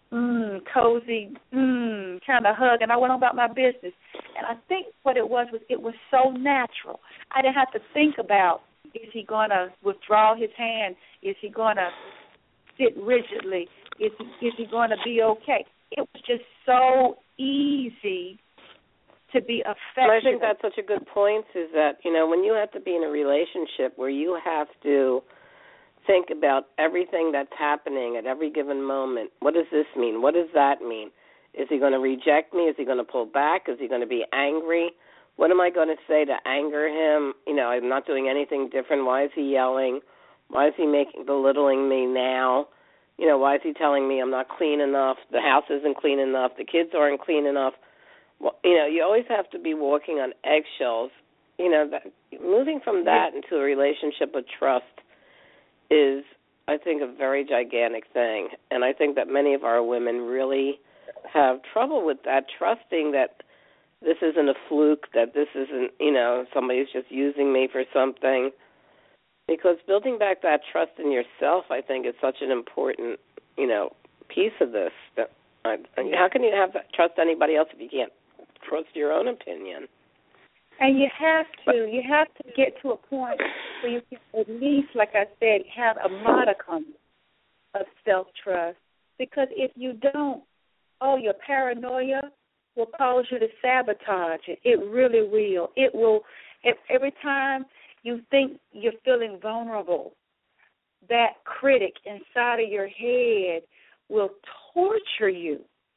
cozy kind of hug, and I went on about my business. And I think what it was so natural. I didn't have to think about, is he going to withdraw his hand? Is he going to sit rigidly? Is he going to be okay? It was just so easy to be affectionate. I think that's such a good point, is that, when you have to be in a relationship where you have to think about everything that's happening at every given moment, what does this mean? What does that mean? Is he going to reject me? Is he going to pull back? Is he going to be angry? What am I going to say to anger him? I'm not doing anything different. Why is he yelling? Why is he belittling me now? Why is he telling me I'm not clean enough? The house isn't clean enough. The kids aren't clean enough. Well, you always have to be walking on eggshells. Moving from that into a relationship of trust is, I think, a very gigantic thing. And I think that many of our women really have trouble with that, trusting that this isn't a fluke, that this isn't, somebody's just using me for something. Because building back that trust in yourself, I think, is such an important, piece of this. How can you trust anybody else if you can't trust your own opinion? And you have to get to a point where you can at least, like I said, have a modicum of self-trust. Because if you don't, your paranoia will cause you to sabotage it. It really will. It will. Every time you think you're feeling vulnerable, that critic inside of your head will torture you.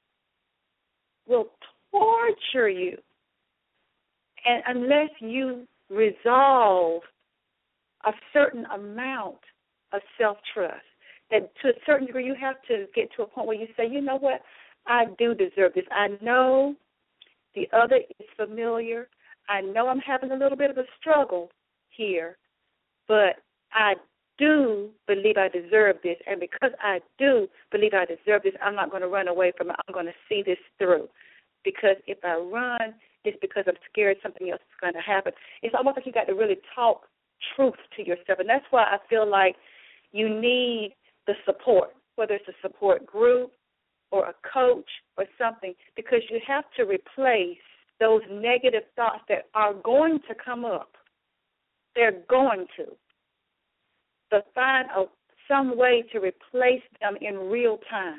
And unless you resolve a certain amount of self-trust, that to a certain degree you have to get to a point where you say, you know what, I do deserve this. I know the other is familiar. I know I'm having a little bit of a struggle here, but I do believe I deserve this. And because I do believe I deserve this, I'm not going to run away from it. I'm going to see this through. Because if I run, it's because I'm scared something else is going to happen. It's almost like you got to really talk truth to yourself. And that's why I feel like you need the support, whether it's a support group or a coach or something, because you have to replace those negative thoughts that are going to come up. They're going to. But find some way to replace them in real time.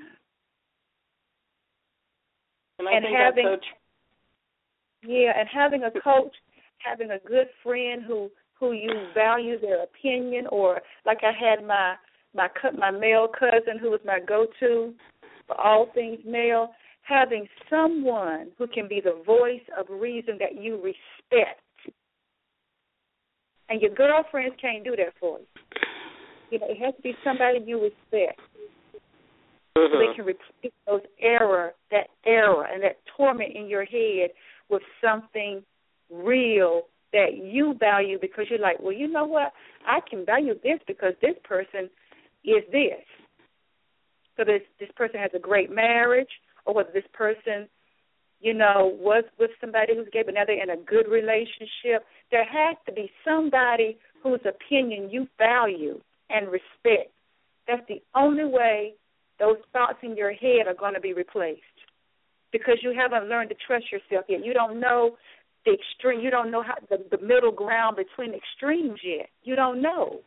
And I think that's so true. Yeah, and having a coach, having a good friend who you value their opinion, or like I had my male cousin who was my go-to for all things male, having someone who can be the voice of reason that you respect. And your girlfriends can't do that for you. It has to be somebody you respect. so they can replace that error and that torment in your head with something real that you value, because you're like, well, you know what? I can value this because this person is this. So this person has a great marriage, or whether this person, was with somebody who's gay, but now they're in a good relationship. There has to be somebody whose opinion you value and respect. That's the only way those thoughts in your head are going to be replaced, because you haven't learned to trust yourself yet. You don't know the extreme. You don't know how the middle ground between extremes yet. You don't know.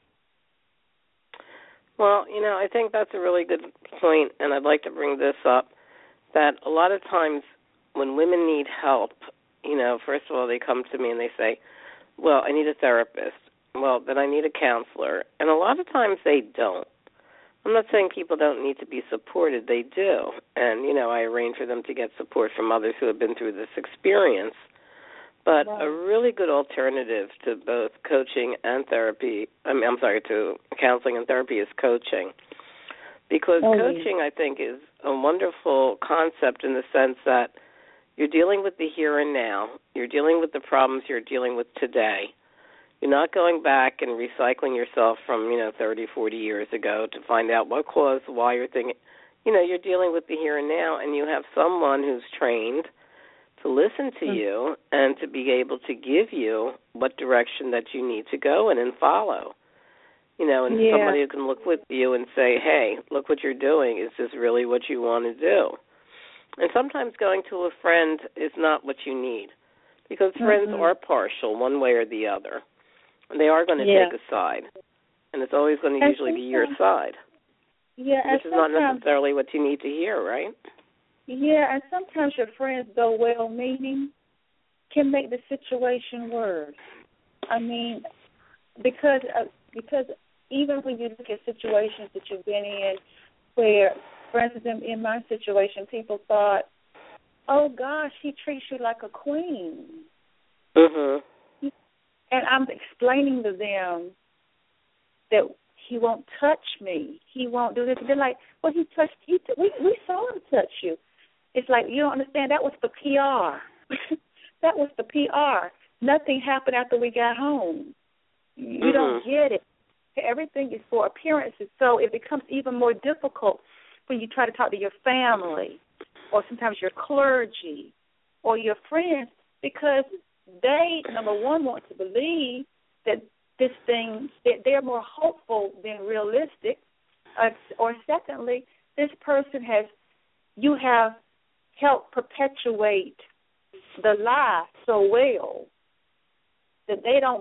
Well, I think that's a really good point, and I'd like to bring this up, that a lot of times when women need help, first of all, they come to me and they say, well, I need a therapist. Well, then I need a counselor. And a lot of times they don't. I'm not saying people don't need to be supported. They do. And, I arrange for them to get support from others who have been through this experience. But a really good alternative to both coaching and therapy, to counseling and therapy is coaching. Because coaching, I think, is a wonderful concept in the sense that you're dealing with the here and now. You're dealing with the problems you're dealing with today. You're not going back and recycling yourself from, 30, 40 years ago to find out what caused, why you're thinking. You're dealing with the here and now, and you have someone who's trained to listen to you and to be able to give you what direction that you need to go in and follow. And somebody who can look with you and say, hey, look what you're doing. Is this really what you want to do? And sometimes going to a friend is not what you need, because friends are partial one way or the other. And they are going to take a side. And it's always going to usually be your side. Yeah, which is not necessarily what you need to hear, right? Yeah, and sometimes your friends, though well-meaning, can make the situation worse. I mean, because even when you look at situations that you've been in where, for instance, in my situation, people thought, oh, gosh, he treats you like a queen. Mm-hmm. And I'm explaining to them that he won't touch me. He won't do this. They're like, well, we saw him touch you. It's like, you don't understand, that was the PR. That was the PR. Nothing happened after we got home. You don't get it. Everything is for appearances. So it becomes even more difficult when you try to talk to your family or sometimes your clergy or your friends, because they, number one, want to believe that this thing, that they're more hopeful than realistic. Or secondly, this person you have helped perpetuate the lie so well that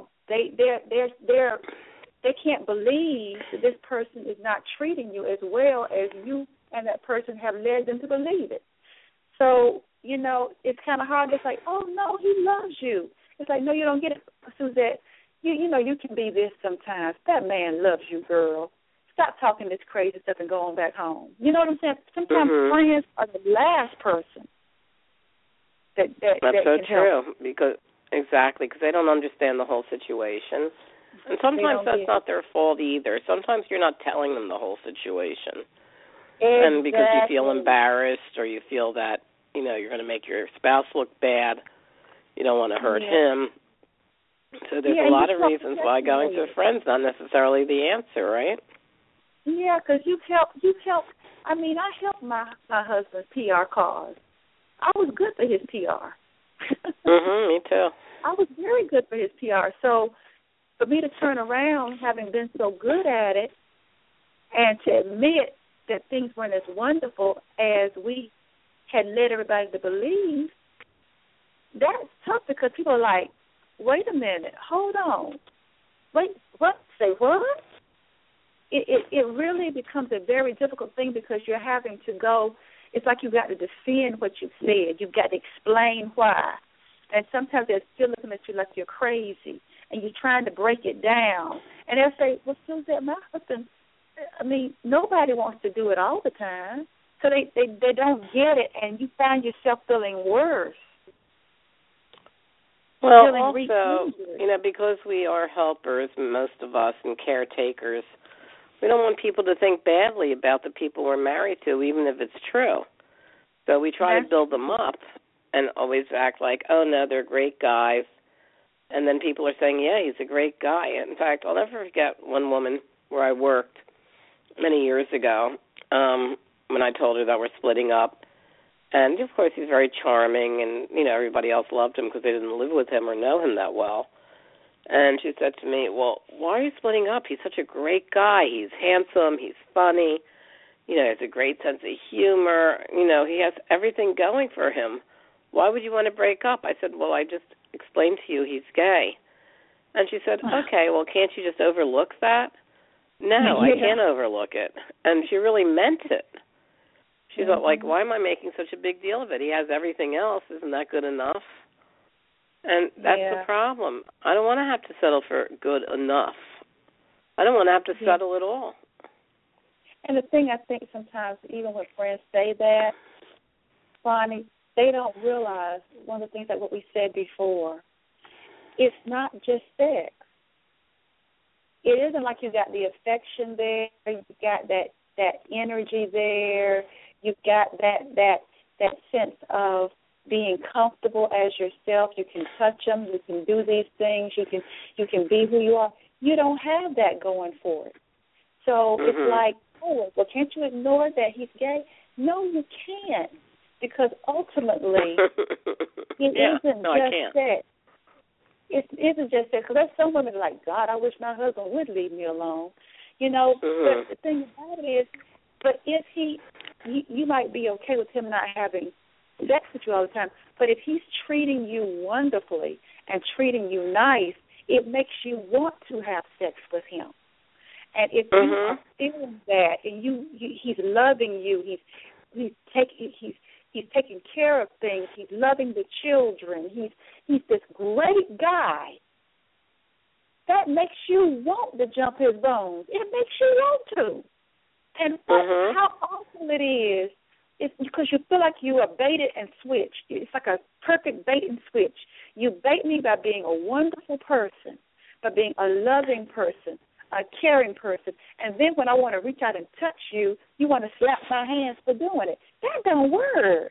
they can't believe that this person is not treating you as well as you and that person have led them to believe it. So, it's kind of hard. It's like, oh, no, he loves you. It's like, no, you don't get it, Suzette. You can be this sometimes. That man loves you, girl. Stop talking this crazy stuff and go on back home. You know what I'm saying? Sometimes friends are the last person that That's so can true. help. Because they don't understand the whole situation. And sometimes that's not their fault either. Sometimes you're not telling them the whole situation. Exactly. And because you feel embarrassed or you feel that, you're going to make your spouse look bad, you don't want to hurt him. So there's a lot of reasons why going to a friend's not necessarily the answer, right? Yeah, because you help. I mean, I helped my husband's PR cause. I was good for his PR. Me too. I was very good for his PR. So for me to turn around, having been so good at it, and to admit that things weren't as wonderful as we had led everybody to believe, that's tough, because people are like, wait a minute, hold on. Wait, what? Say what? It really becomes a very difficult thing, because you're having to go, it's like you've got to defend what you've said. You've got to explain why. And sometimes they're still looking at you like you're crazy, and you're trying to break it down. And they'll say, well, Suzette, my husband, nobody wants to do it all the time. So they don't get it, and you find yourself feeling worse. Well, also, because we are helpers, most of us, and caretakers, we don't want people to think badly about the people we're married to, even if it's true. So we try to build them up and always act like, oh, no, they're great guys. And then people are saying, yeah, he's a great guy. In fact, I'll never forget one woman where I worked many years ago when I told her that we're splitting up. And, of course, he's very charming, and, you know, everybody else loved him because they didn't live with him or know him that well. And she said to me, well, why are you splitting up? He's such a great guy. He's handsome. He's funny. You know, he has a great sense of humor. You know, he has everything going for him. Why would you want to break up? I said, well, I just explained to you he's gay. And she said, okay, well, can't you just overlook that? No, I can't overlook it. And she really meant it. She thought, like, why am I making such a big deal of it? He has everything else. Isn't that good enough? And that's the problem. I don't want to have to settle for good enough. I don't want to have to settle at all. And the thing I think sometimes, even when friends say that, Bonnie, they don't realize one of the things that what we said before. It's not just sex. It isn't like you got the affection there, you got that energy there, you got that sense of being comfortable as yourself. You can touch them, you can do these things, you can be who you are. You don't have that going for it. So it's like, oh, well, can't you ignore that he's gay? No, you can't, because ultimately it isn't just sex. It isn't just that, because there's some women like, God, I wish my husband would leave me alone. You know, but the thing about it is, but if you might be okay with him not having sex with you all the time, but if he's treating you wonderfully and treating you nice, it makes you want to have sex with him. And if you are feeling that, and he's loving you, he's taking care of things, he's loving the children, he's this great guy, that makes you want to jump his bones. It makes you want to. And how awful it is because you feel like you are baited and switched. It's like a perfect bait and switch. You bait me by being a wonderful person, by being a loving person, a caring person, and then when I want to reach out and touch you, you want to slap my hands for doing it. That don't work.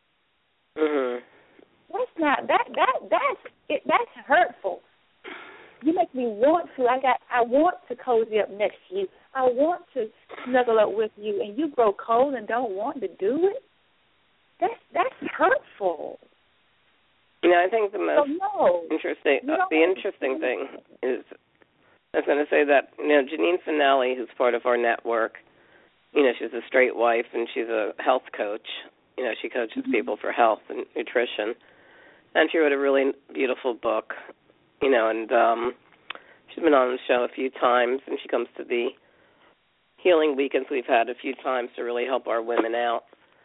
That's not that's hurtful. You make me want to. I want to cozy up next to you. I want to snuggle up with you, and you grow cold and don't want to do it. That's hurtful. You know, I think the most interesting thing is, I was going to say that, you know, Janine Finelli, who's part of our network, you know, she's a straight wife and she's a health coach. You know, she coaches people for health and nutrition. And she wrote a really beautiful book, you know, and she's been on the show a few times, and she comes to the healing weekends we've had a few times to really help our women out.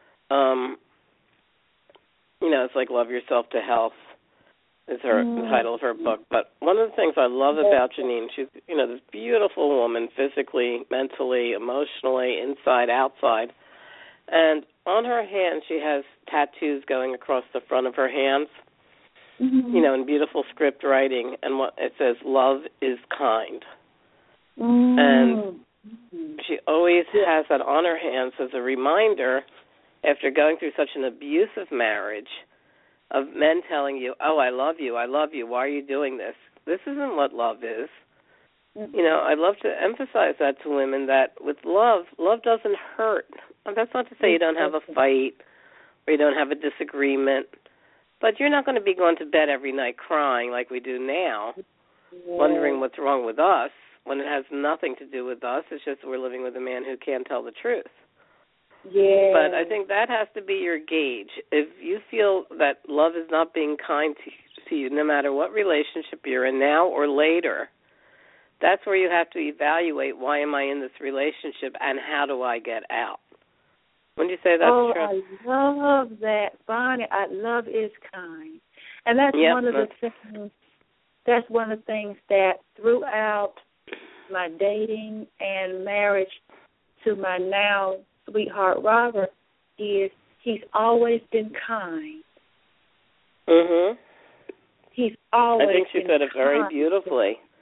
You know, it's like Love Yourself to Health is the title of her book. But one of the things I love about Janine, she's, you know, this beautiful woman, physically, mentally, emotionally, inside, outside. And on her hands, she has tattoos going across the front of her hands, you know, in beautiful script writing. And it says, love is kind. And she always has that on her hands as a reminder, after going through such an abusive marriage, of men telling you, oh, I love you, why are you doing this? This isn't what love is. You know, I love to emphasize that to women, that with love doesn't hurt. And that's not to say you don't have a fight or you don't have a disagreement, but you're not going to be going to bed every night crying like we do now, wondering what's wrong with us, when it has nothing to do with us. It's just we're living with a man who can't tell the truth. Yeah. But I think that has to be your gauge. If you feel that love is not being kind to you, no matter what relationship you're in now or later, that's where you have to evaluate, why am I in this relationship and how do I get out? Wouldn't you say that's true? I love that, Bonnie. Love is kind. And that's one of the things. That's one of the things that throughout my dating and marriage to my now sweetheart Robert is he's always been kind. He's always been kind. I think she said it very beautifully.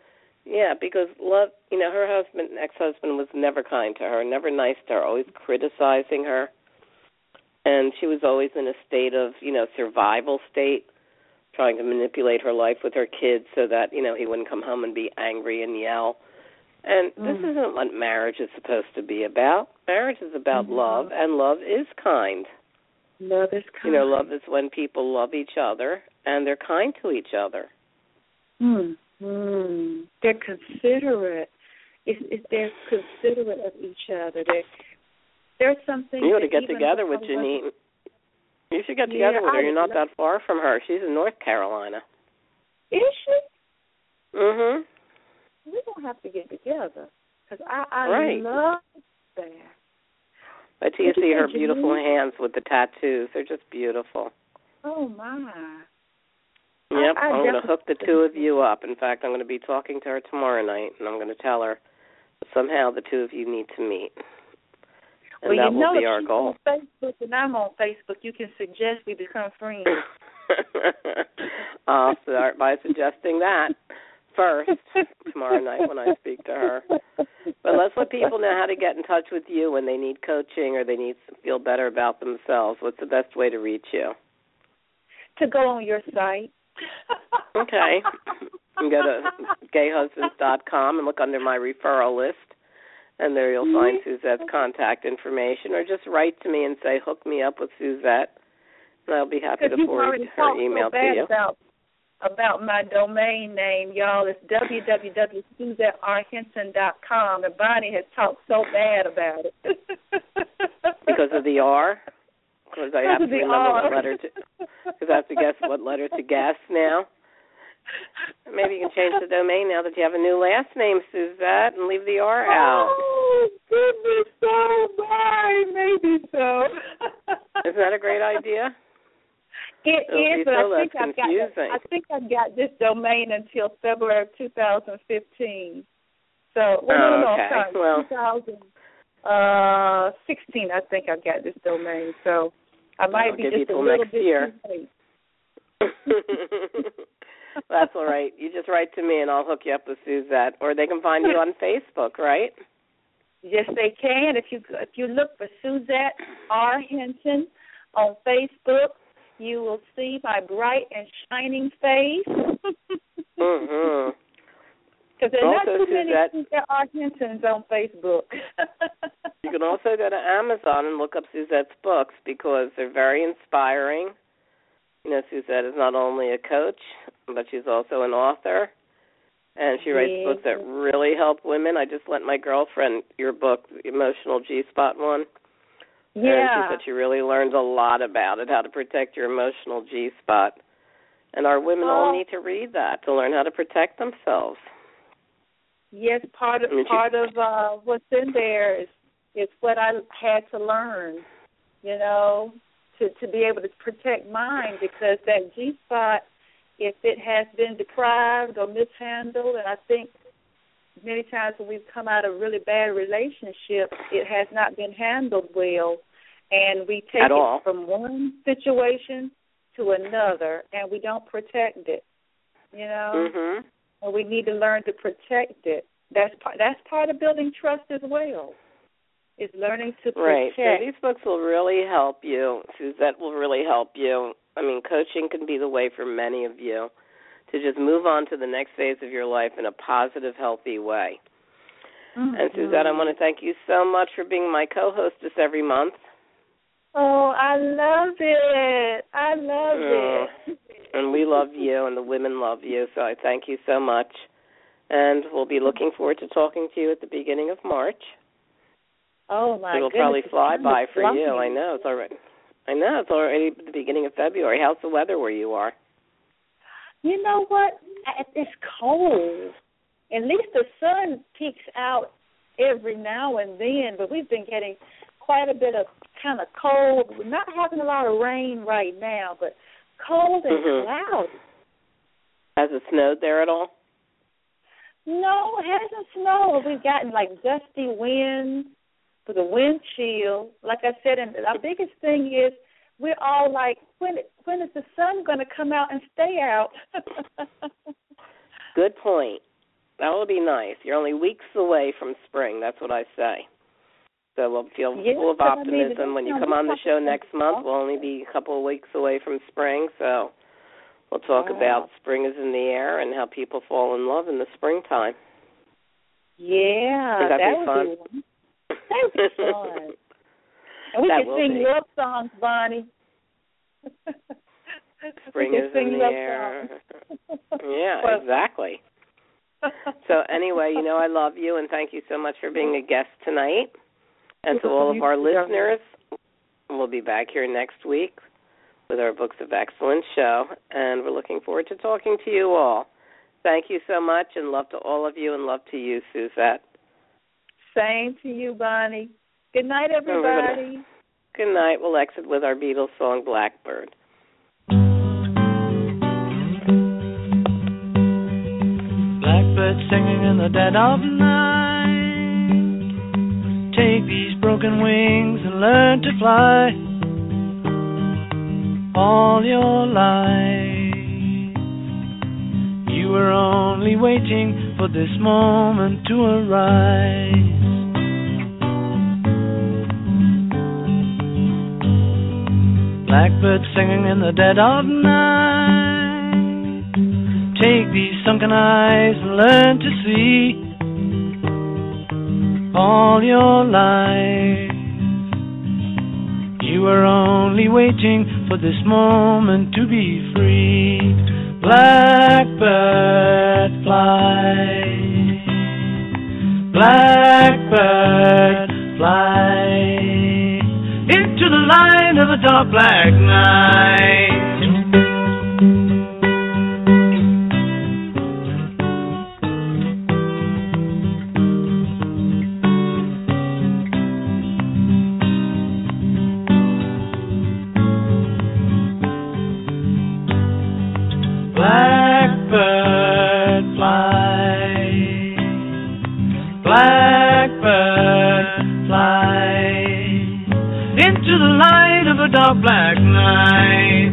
Yeah, because love, her ex-husband was never kind to her, never nice to her, always criticizing her. And she was always in a state of, survival state, trying to manipulate her life with her kids so that, he wouldn't come home and be angry and yell. And this isn't what marriage is supposed to be about. Marriage is about love, and love is kind. Love is kind. Love is when people love each other and they're kind to each other. They're considerate. They're considerate of each other. There's something. You ought to get together with Janine. You should get together with her. You're not that far from her. She's in North Carolina. Is she? Mhm. We don't have to get together because I love that. Wait till you see her beautiful hands with the tattoos. They're just beautiful. Oh, my. Yep, I'm going to hook the two of you up. In fact, I'm going to be talking to her tomorrow night, and I'm going to tell her that somehow the two of you need to meet. And that will be our goal. On Facebook and I'm on Facebook, you can suggest we become friends. I'll start by suggesting that first tomorrow night when I speak to her. But let's let people know how to get in touch with you when they need coaching or they need to feel better about themselves. What's the best way to reach you? To go on your site. Okay. You can go to gayhusbands.com and look under my referral list, and there you'll find Suzette's contact information, or just write to me and say, hook me up with Suzette, and I'll be happy to forward her email to you. About my domain name, y'all. It's www.SuzetteRHenson.com, and Bonnie has talked so bad about it. Because of the R? Because I have to remember what letter to... Because I have to guess what letter to guess now. Maybe you can change the domain now that you have a new last name, Suzette, and leave the R out. Oh, goodness, so bad. Maybe so. Isn't that a great idea? It is, but I think I've got this domain until February of 2015. So, okay. 2016, I think I got this domain. So I might be just a little bit too late. That's all right. You just write to me and I'll hook you up with Suzette. Or they can find you on Facebook, right? Yes, they can. If you look for Suzette R. Henson on Facebook, you will see my bright and shining face. Mm-hmm. Because there are not too many Suzette R. Hensons on Facebook. You can also go to Amazon and look up Suzette's books because they're very inspiring. Suzette is not only a coach, but she's also an author. And she writes books that really help women. I just lent my girlfriend your book, the Emotional G-Spot one. Yeah. And she said she really learned a lot about it, how to protect your emotional G-spot. And our women all need to read that to learn how to protect themselves. Yes, part of what's in there is what I had to learn, to be able to protect mine, because that G-spot, if it has been deprived or mishandled, and I think many times when we've come out of really bad relationships, it has not been handled well, and we take it from one situation to another, and we don't protect it, Mm-hmm. And we need to learn to protect it. That's part of building trust as well, is learning to protect. Right. So these books will really help you. Suzette will really help you. I mean, coaching can be the way for many of you to just move on to the next phase of your life in a positive, healthy way. Mm-hmm. And Suzette, I want to thank you so much for being my co-hostess every month. Oh, I love it. I love it. And we love you, and the women love you, so I thank you so much. And we'll be looking forward to talking to you at the beginning of March. Oh, my goodness. It'll probably fly by for you. I know it's already the beginning of February. How's the weather where you are? You know what? It's cold. At least the sun peeks out every now and then, but we've been getting quite a bit of kind of cold. We're not having a lot of rain right now, but cold and cloudy. Has it snowed there at all? No, it hasn't snowed. We've gotten like gusty winds with a wind chill. Like I said, and our biggest thing is we're all like, when is the sun going to come out and stay out? Good point. That will be nice. You're only weeks away from spring. That's what I say. So we'll feel full of optimism. When you come on the show next month, we'll only be a couple of weeks away from spring. So we'll talk about spring is in the air and how people fall in love in the springtime. Yeah, that would fun? Be fun. That would be fun. And we can sing love songs, Bonnie. Spring is in the air. Yeah, exactly. So anyway, you know I love you, and thank you so much for being a guest tonight. And to all of our listeners, we'll be back here next week with our Books of Excellence show, and we're looking forward to talking to you all. Thank you so much, and love to all of you, and love to you, Suzette. Same to you, Bonnie. Good night, everybody. Good night. We'll exit with our Beatles song, Blackbird. Blackbird singing in the dead of night. Take these broken wings and learn to fly. All your life you were only waiting for this moment to arise. Blackbird singing in the dead of night. Take these sunken eyes and learn to see. All your life you were only waiting for this moment to be free. Blackbird fly. Blackbird fly into the light of a dark black night. Blackbird fly. Blackbird fly into the light of a dark black night.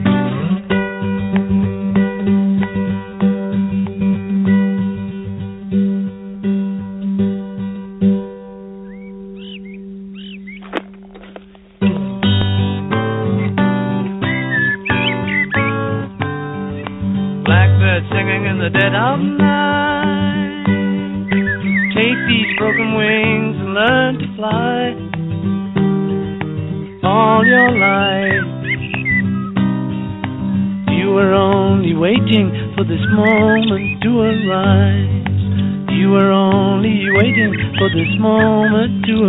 Blackbird singing in the dead of night. Take these broken wings and learn to fly. All your life you were only waiting for this moment to arise. You were only waiting for this moment to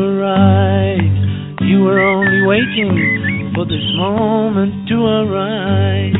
arise. You were only waiting for this moment to arise.